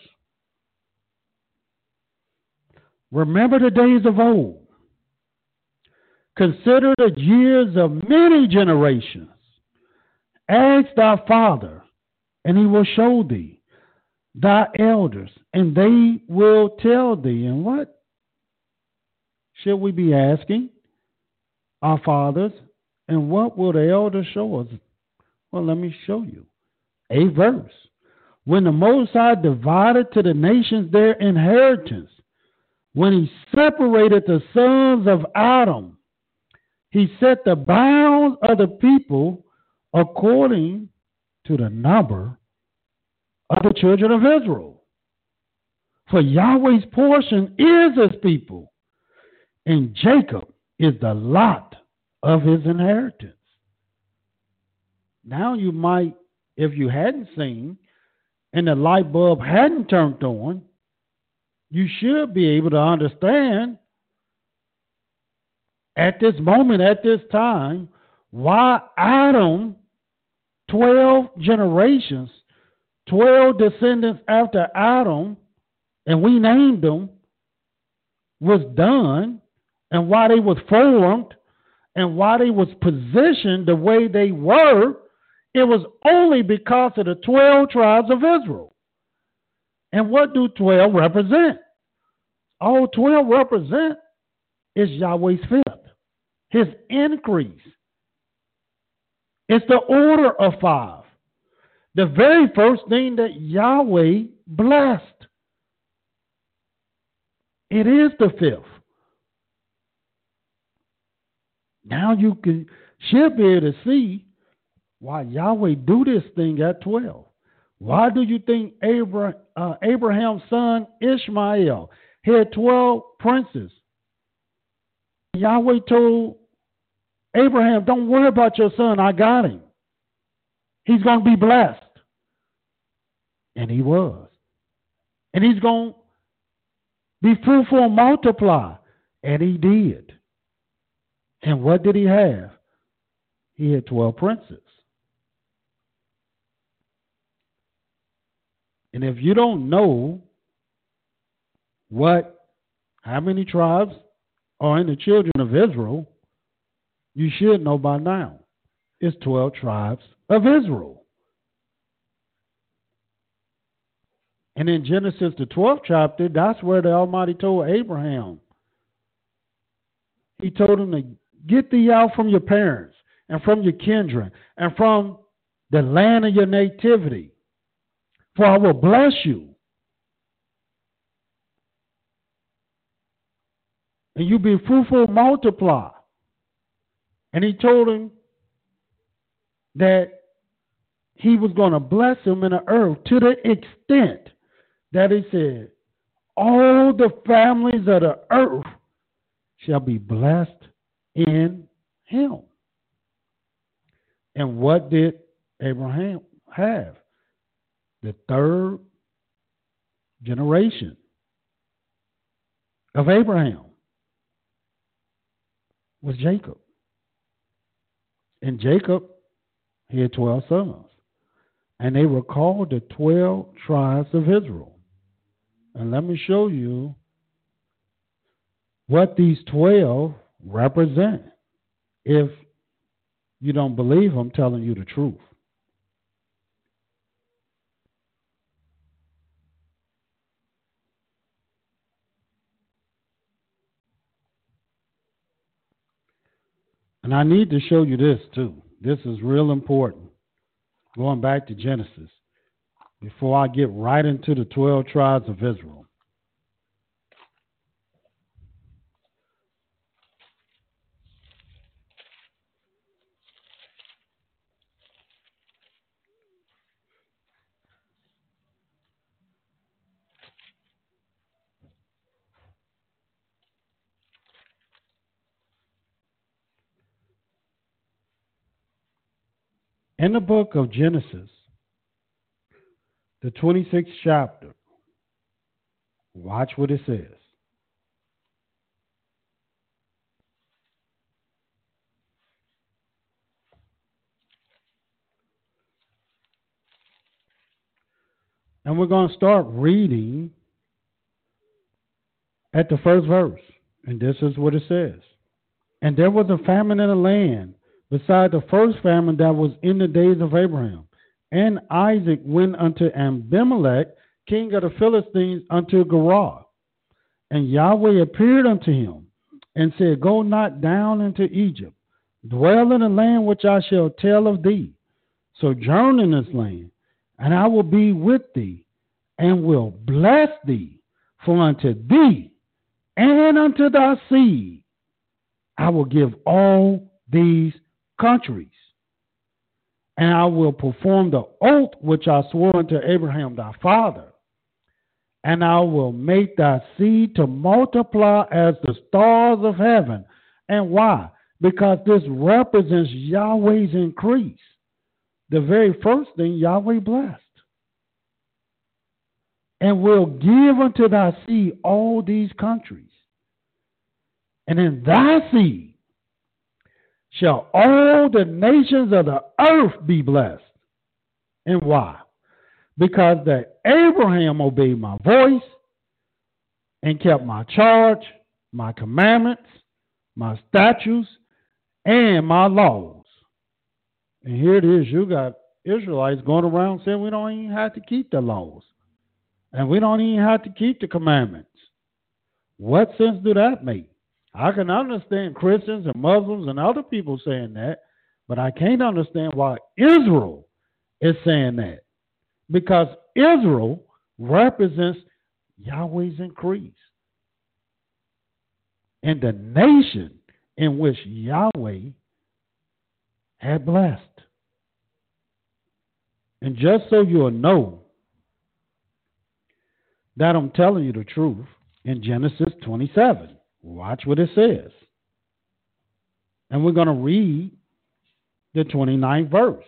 Remember the days of old. Consider the years of many generations. Ask thy father, and he will show thee, thy elders, and they will tell thee. And what should we be asking our fathers? And what will the elders show us? Well, let me show you. A verse. When the Most High divided to the nations their inheritance, when he separated the sons of Adam, he set the bounds of the people according to the number of the children of Israel. For Yahweh's portion is his people, and Jacob is the lot of his inheritance. Now you might, if you hadn't seen and the light bulb hadn't turned on, you should be able to understand at this moment, at this time, why Adam, twelve generations, twelve descendants after Adam, and we named them, was done, and why they was formed, and why they was positioned the way they were. It was only because of the twelve tribes of Israel. And what do twelve represent? All twelve represent is Yahweh's fifth, his increase. It's the order of five. The very first thing that Yahweh blessed. It is the fifth. Now you can should be able to see why Yahweh do this thing at twelve. Why do you think Abraham, uh, Abraham's son Ishmael had twelve princes? Yahweh told Abraham, don't worry about your son, I got him. He's going to be blessed. And he was. And he's going to be fruitful and multiply. And he did. And what did he have? He had twelve princes. And if you don't know what, how many tribes are in the children of Israel, you should know by now. It's twelve tribes of Israel. And in Genesis, the twelfth chapter, that's where the Almighty told Abraham. He told him to get thee out from your parents and from your kindred and from the land of your nativity, for I will bless you. And you be fruitful, multiply. And he told him that he was going to bless him in the earth to the extent that he said, all the families of the earth shall be blessed in him. And what did Abraham have? The third generation of Abraham was Jacob. And Jacob, he had twelve sons. And they were called the twelve tribes of Israel. And let me show you what these twelve represent. If you don't believe I'm telling you the truth. And I need to show you this too. This is real important. Going back to Genesis, before I get right into the twelve tribes of Israel. In the book of Genesis, the twenty-sixth chapter, watch what it says. And we're going to start reading at the first verse. And this is what it says. And there was a famine in the land, beside the first famine that was in the days of Abraham. And Isaac went unto Abimelech, king of the Philistines, unto Gerar. And Yahweh appeared unto him, and said, Go not down into Egypt. Dwell in the land which I shall tell of thee. Sojourn in this land, and I will be with thee, and will bless thee. For unto thee and unto thy seed I will give all these countries, and I will perform the oath which I swore unto Abraham thy father, and I will make thy seed to multiply as the stars of heaven. And why? Because this represents Yahweh's increase. The very first thing Yahweh blessed. And will give unto thy seed all these countries, and in thy seed shall all the nations of the earth be blessed. And why? Because that Abraham obeyed my voice and kept my charge, my commandments, my statutes, and my laws. And here it is, you got Israelites going around saying we don't even have to keep the laws. And we don't even have to keep the commandments. What sense do that make? I can understand Christians and Muslims and other people saying that, but I can't understand why Israel is saying that. Because Israel represents Yahweh's increase. And the nation in which Yahweh had blessed. And just so you'll know that I'm telling you the truth, in Genesis twenty-seven. Watch what it says. And we're going to read the twenty-ninth verse.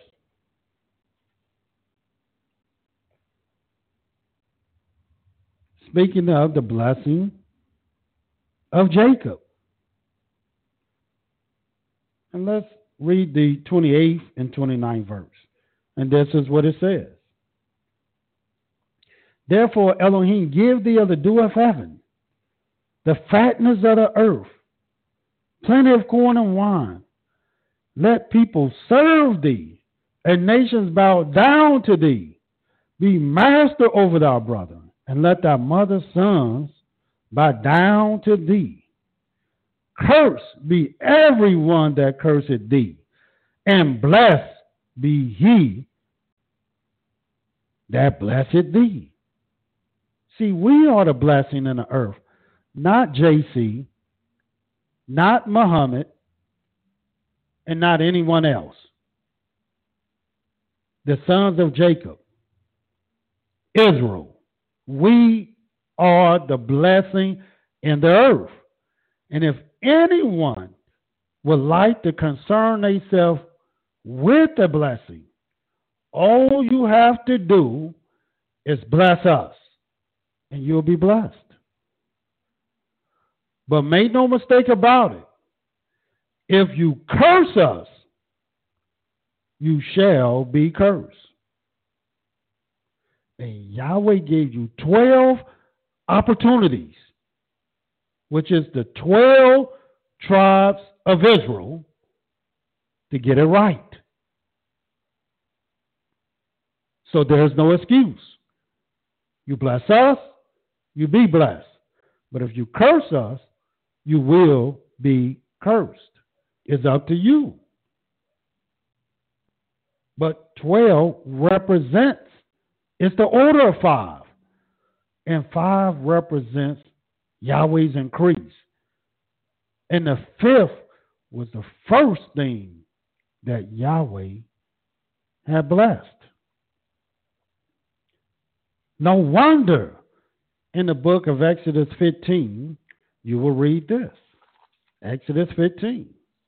Speaking of the blessing of Jacob. And let's read the twenty-eighth and twenty-ninth verse. And this is what it says. Therefore Elohim give thee of the dew of heaven, the fatness of the earth, plenty of corn and wine. Let people serve thee, and nations bow down to thee. Be master over thy brother, and let thy mother's sons bow down to thee. Curse be every one that curseth thee, and blessed be he that blesseth thee. See, we are the blessing in the earth. Not J C, not Muhammad, and not anyone else. The sons of Jacob, Israel, we are the blessing in the earth. And if anyone would like to concern themselves with the blessing, all you have to do is bless us, and you'll be blessed. But make no mistake about it. If you curse us, you shall be cursed. And Yahweh gave you twelve opportunities which is the twelve tribes of Israel, to get it right. So there's no excuse. You bless us, you be blessed. But if you curse us, you will be cursed. It's up to you. But twelve represents, it's the order of five. And five represents Yahweh's increase. And the fifth was the first thing that Yahweh had blessed. No wonder in the book of Exodus fifteen, you will read this. Exodus fifteen.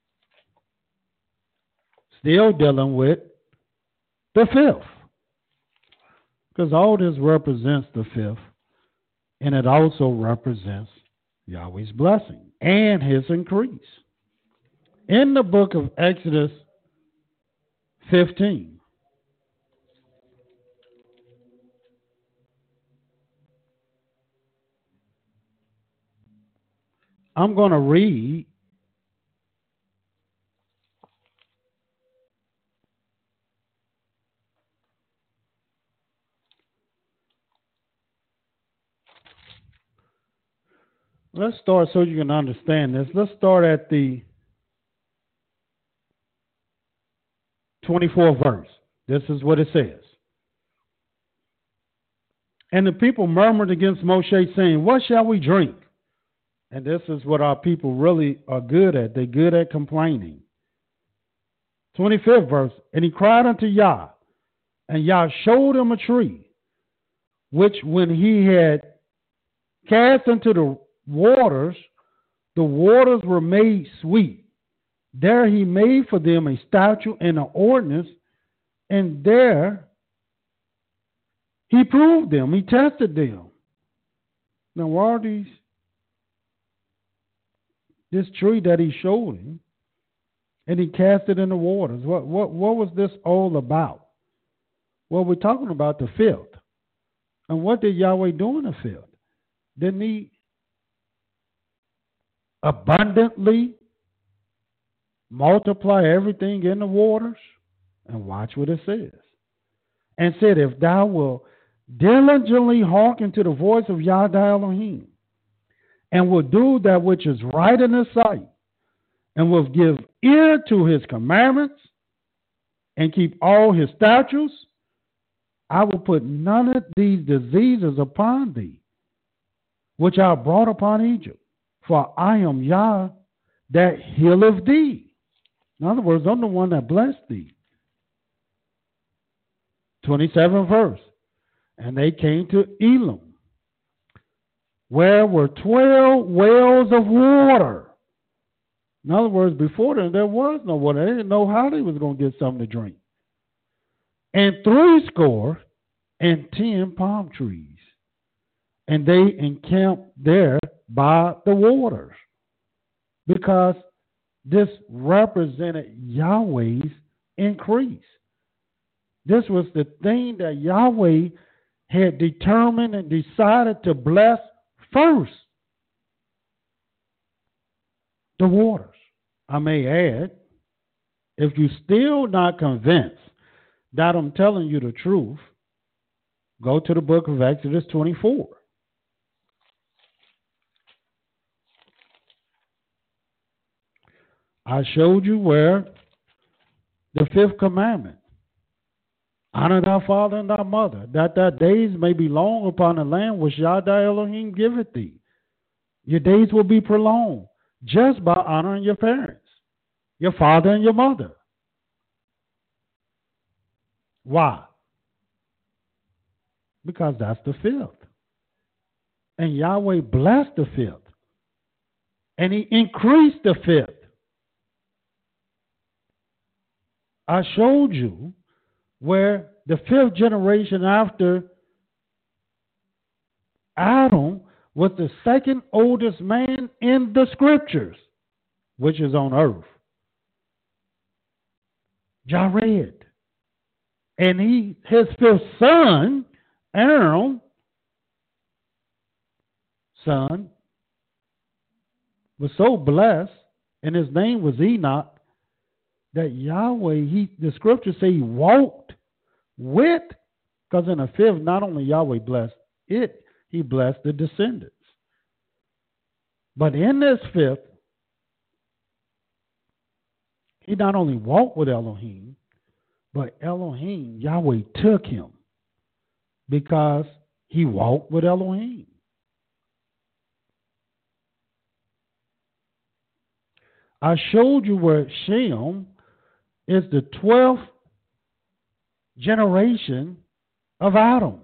Still dealing with the fifth. Because all this represents the fifth. And it also represents Yahweh's blessing and his increase. In the book of Exodus fifteen, I'm going to read Let's start so you can understand this. Let's start at the twenty-fourth verse. This is what it says. And the people murmured against Moshe, saying, what shall we drink? And this is what our people really are good at. They're good at complaining. twenty-fifth verse. And he cried unto Yah, and Yah showed him a tree, which when he had cast into the waters, the waters were made sweet. There he made for them a statue and an ordinance, and there he proved them, he tested them. Now, why are these? This tree that he showed him, and he cast it in the waters. What what what was this all about? Well, we're talking about the filth. And what did Yahweh do in the filth? Didn't he abundantly multiply everything in the waters? And watch what it says. And said, if thou wilt diligently hearken to the voice of Yah thy Elohim, and will do that which is right in his sight, and will give ear to his commandments, and keep all his statutes, I will put none of these diseases upon thee, which I brought upon Egypt. For I am Yah that healeth thee. In other words, I'm the one that blessed thee. twenty-seventh verse. And they came to Elim, where were twelve wells of water. In other words, before then, there was no water. They didn't know how they was going to get something to drink. And three score and ten palm trees. And they encamped there by the waters, because this represented Yahweh's increase. This was the thing that Yahweh had determined and decided to bless first. The waters. I may add, if you're still not convinced that I'm telling you the truth, go to the book of Exodus twenty-four. I showed you where the fifth commandment, honor thy father and thy mother, that thy days may be long upon the land which Yah thy Elohim giveth thee. Your days will be prolonged just by honoring your parents, your father and your mother. Why? Because that's the fifth. And Yahweh blessed the fifth. And he increased the fifth. I showed you where the fifth generation after Adam was the second oldest man in the scriptures, which is on earth. Jared. And he, his fifth son, Aaron, son, was so blessed, and his name was Enoch, that Yahweh, he the scriptures say he walked with, because in the fifth, not only Yahweh blessed it, he blessed the descendants. But in this fifth, he not only walked with Elohim, but Elohim, Yahweh took him because he walked with Elohim. I showed you where Shem is the twelfth generation of Adam.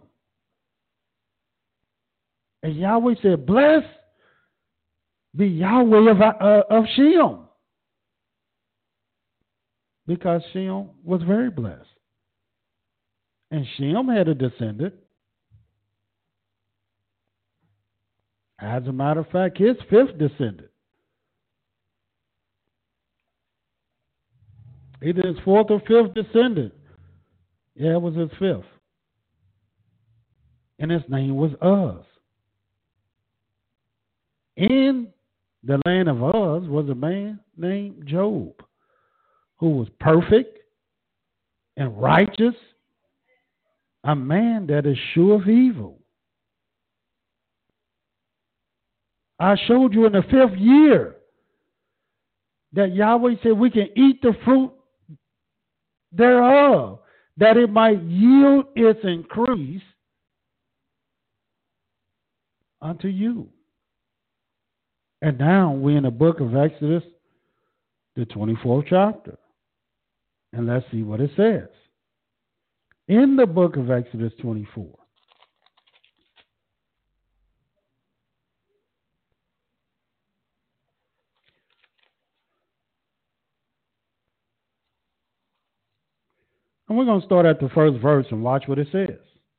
And Yahweh said, blessed be Yahweh of, uh, of Shem. Because Shem was very blessed. And Shem had a descendant. As a matter of fact, his fifth descendant. Either his fourth or fifth descendant. Yeah, it was his fifth. And his name was Uz. In the land of Uz was a man named Job, who was perfect and righteous, a man that is sure of evil. I showed you in the fifth year that Yahweh said we can eat the fruit thereof, that it might yield its increase unto you. And now we're in the book of Exodus, the twenty-fourth chapter. And let's see what it says. In the book of Exodus twenty-four. And we're going to start at the first verse and watch what it says.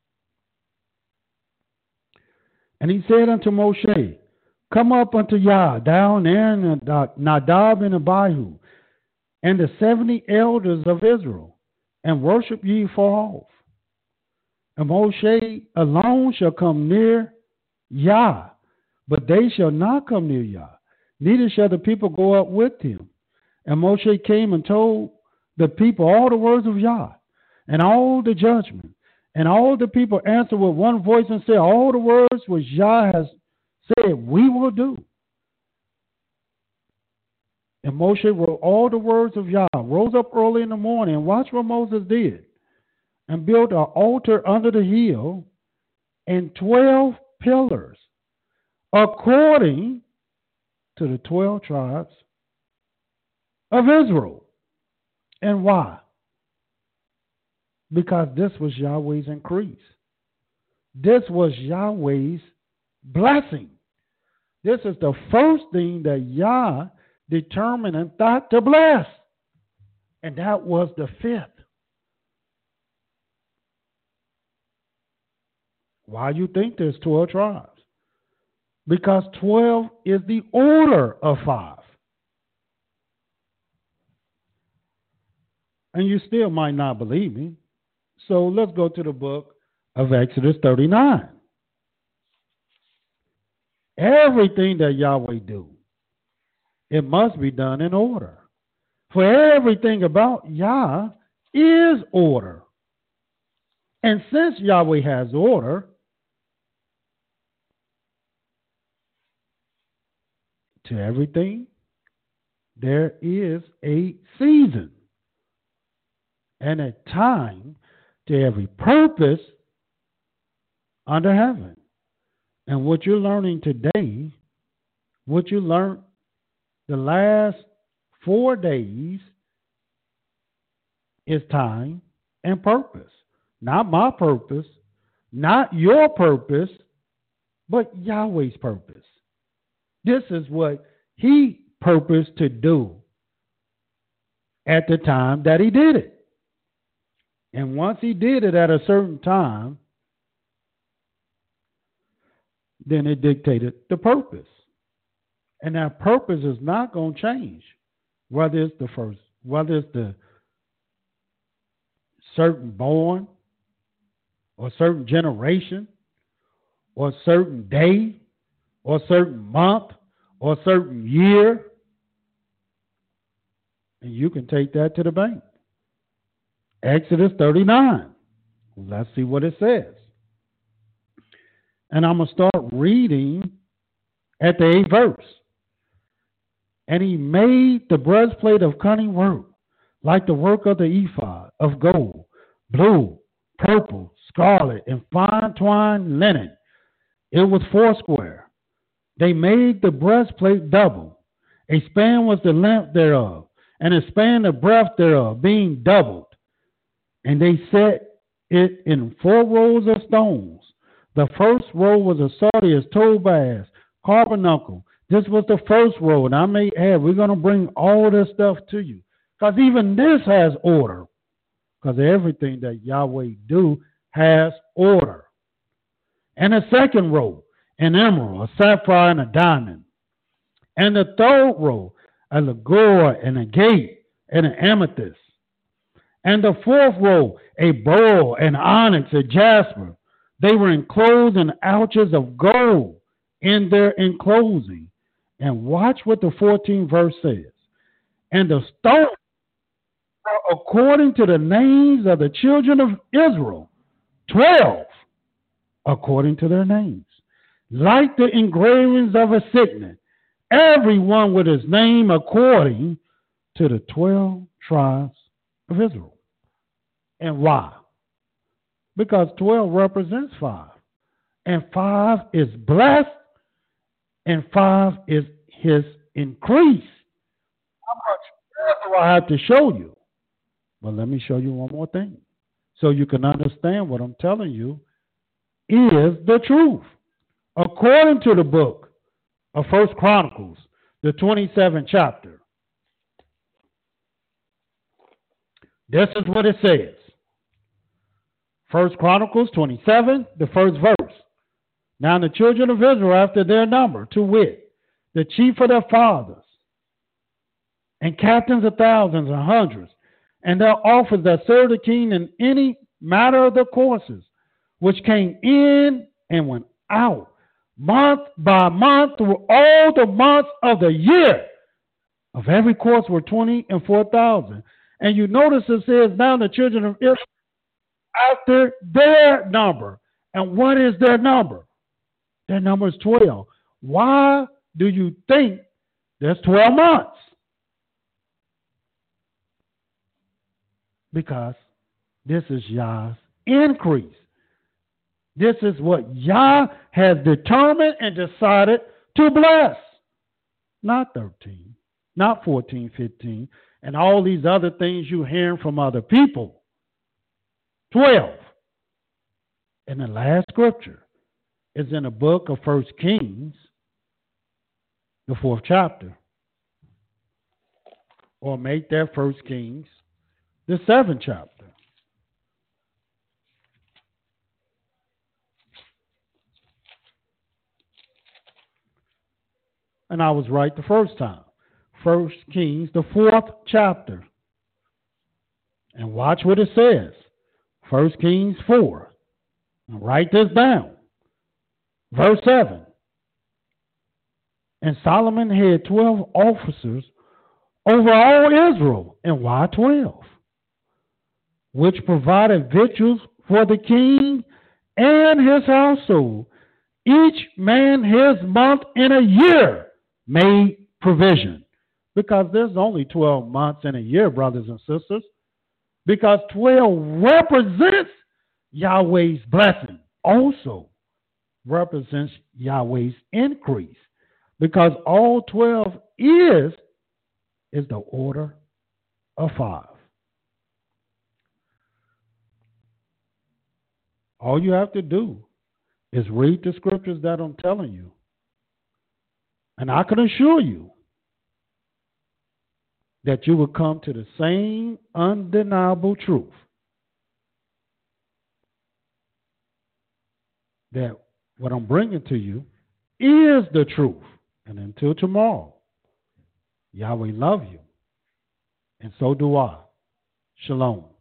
And he said unto Moshe, come up unto Yah, down Aaron and Nadab and Abihu, and the seventy elders of Israel, and worship ye far off. And Moshe alone shall come near Yah, but they shall not come near Yah, neither shall the people go up with him. And Moshe came and told the people all the words of Yah, and all the judgment. And all the people answered with one voice and said, all the words which Yah has said, we will do. And Moshe wrote all the words of Yah, rose up early in the morning, and watch what Moses did, and built an altar under the hill and twelve pillars, according to the twelve tribes of Israel. And why? Because this was Yahweh's increase. This was Yahweh's blessing. This is the first thing that Yah determined and thought to bless. And that was the fifth. Why you think there's twelve tribes? Because twelve is the order of five. And you still might not believe me. So let's go to the book of Exodus thirty-nine. Everything that Yahweh do, it must be done in order. For everything about Yah is order. And since Yahweh has order, to everything, there is a season and a time to every purpose under heaven. And what you're learning today, what you learned the last four days, is time and purpose. Not my purpose, not your purpose, but Yahweh's purpose. This is what he purposed to do at the time that he did it. And once he did it at a certain time, then it dictated the purpose. And that purpose is not going to change, whether it's the first, whether it's the certain born, or certain generation, or certain day, or certain month, or a certain year, and you can take that to the bank. Exodus thirty-nine. Let's see what it says. And I'm going to start reading at the eighth verse. And he made the breastplate of cunning work, like the work of the ephod, of gold, blue, purple, scarlet, and fine twined linen. It was foursquare. They made the breastplate double. A span was the length thereof, and a span the breadth thereof, being doubled. And they set it in four rows of stones. The first row was a sardius, topaz, carbuncle. This was the first row, and I may add, we're going to bring all this stuff to you. Because even this has order. Because everything that Yahweh do has order. And the second row, an emerald, a sapphire, and a diamond. And the third row, a ligure, and a gate, and an amethyst. And the fourth row, a beryl, an onyx, a jasper. They were enclosed in ouches of gold in their enclosing. And watch what the fourteenth verse says. And the stones, according to the names of the children of Israel, twelve, according to their names, like the engravings of a signet, every one with his name according to the twelve tribes of Israel. And why? Because twelve represents five. And five is blessed, and five is his increase. How much more do I have to show you? Well, let me show you one more thing. So you can understand what I'm telling you is the truth. According to the book of First Chronicles, the twenty-seventh chapter, this is what it says. First Chronicles twenty-seven, the first verse. Now the children of Israel, after their number, to wit, the chief of their fathers, and captains of thousands and hundreds, and their officers that served the king in any matter of their courses, which came in and went out, month by month, through all the months of the year, of every course were twenty and four thousand. And you notice it says, now the children of Israel, after their number. And what is their number? Their number is twelve. Why do you think there's twelve months? Because this is Yah's increase. This is what Yah has determined and decided to bless. Not thirteen, not fourteen, fifteen, and all these other things you're hearing from other people. twelve. And the last scripture is in the book of First Kings, the fourth chapter. Or make that First Kings the seventh chapter. And I was right the first time. First Kings, the fourth chapter. And watch what it says. First Kings four. And write this down. Verse seven. And Solomon had twelve officers over all Israel. And why twelve? Which provided victuals for the king and his household. Each man his month in a year made provision. Because there's only twelve months in a year, brothers and sisters. Because twelve represents Yahweh's blessing. Also represents Yahweh's increase. Because all twelve is, is the order of five. All you have to do is read the scriptures that I'm telling you. And I can assure you that you will come to the same undeniable truth that what I'm bringing to you is the truth. And until tomorrow, Yahweh love you, and so do I. Shalom.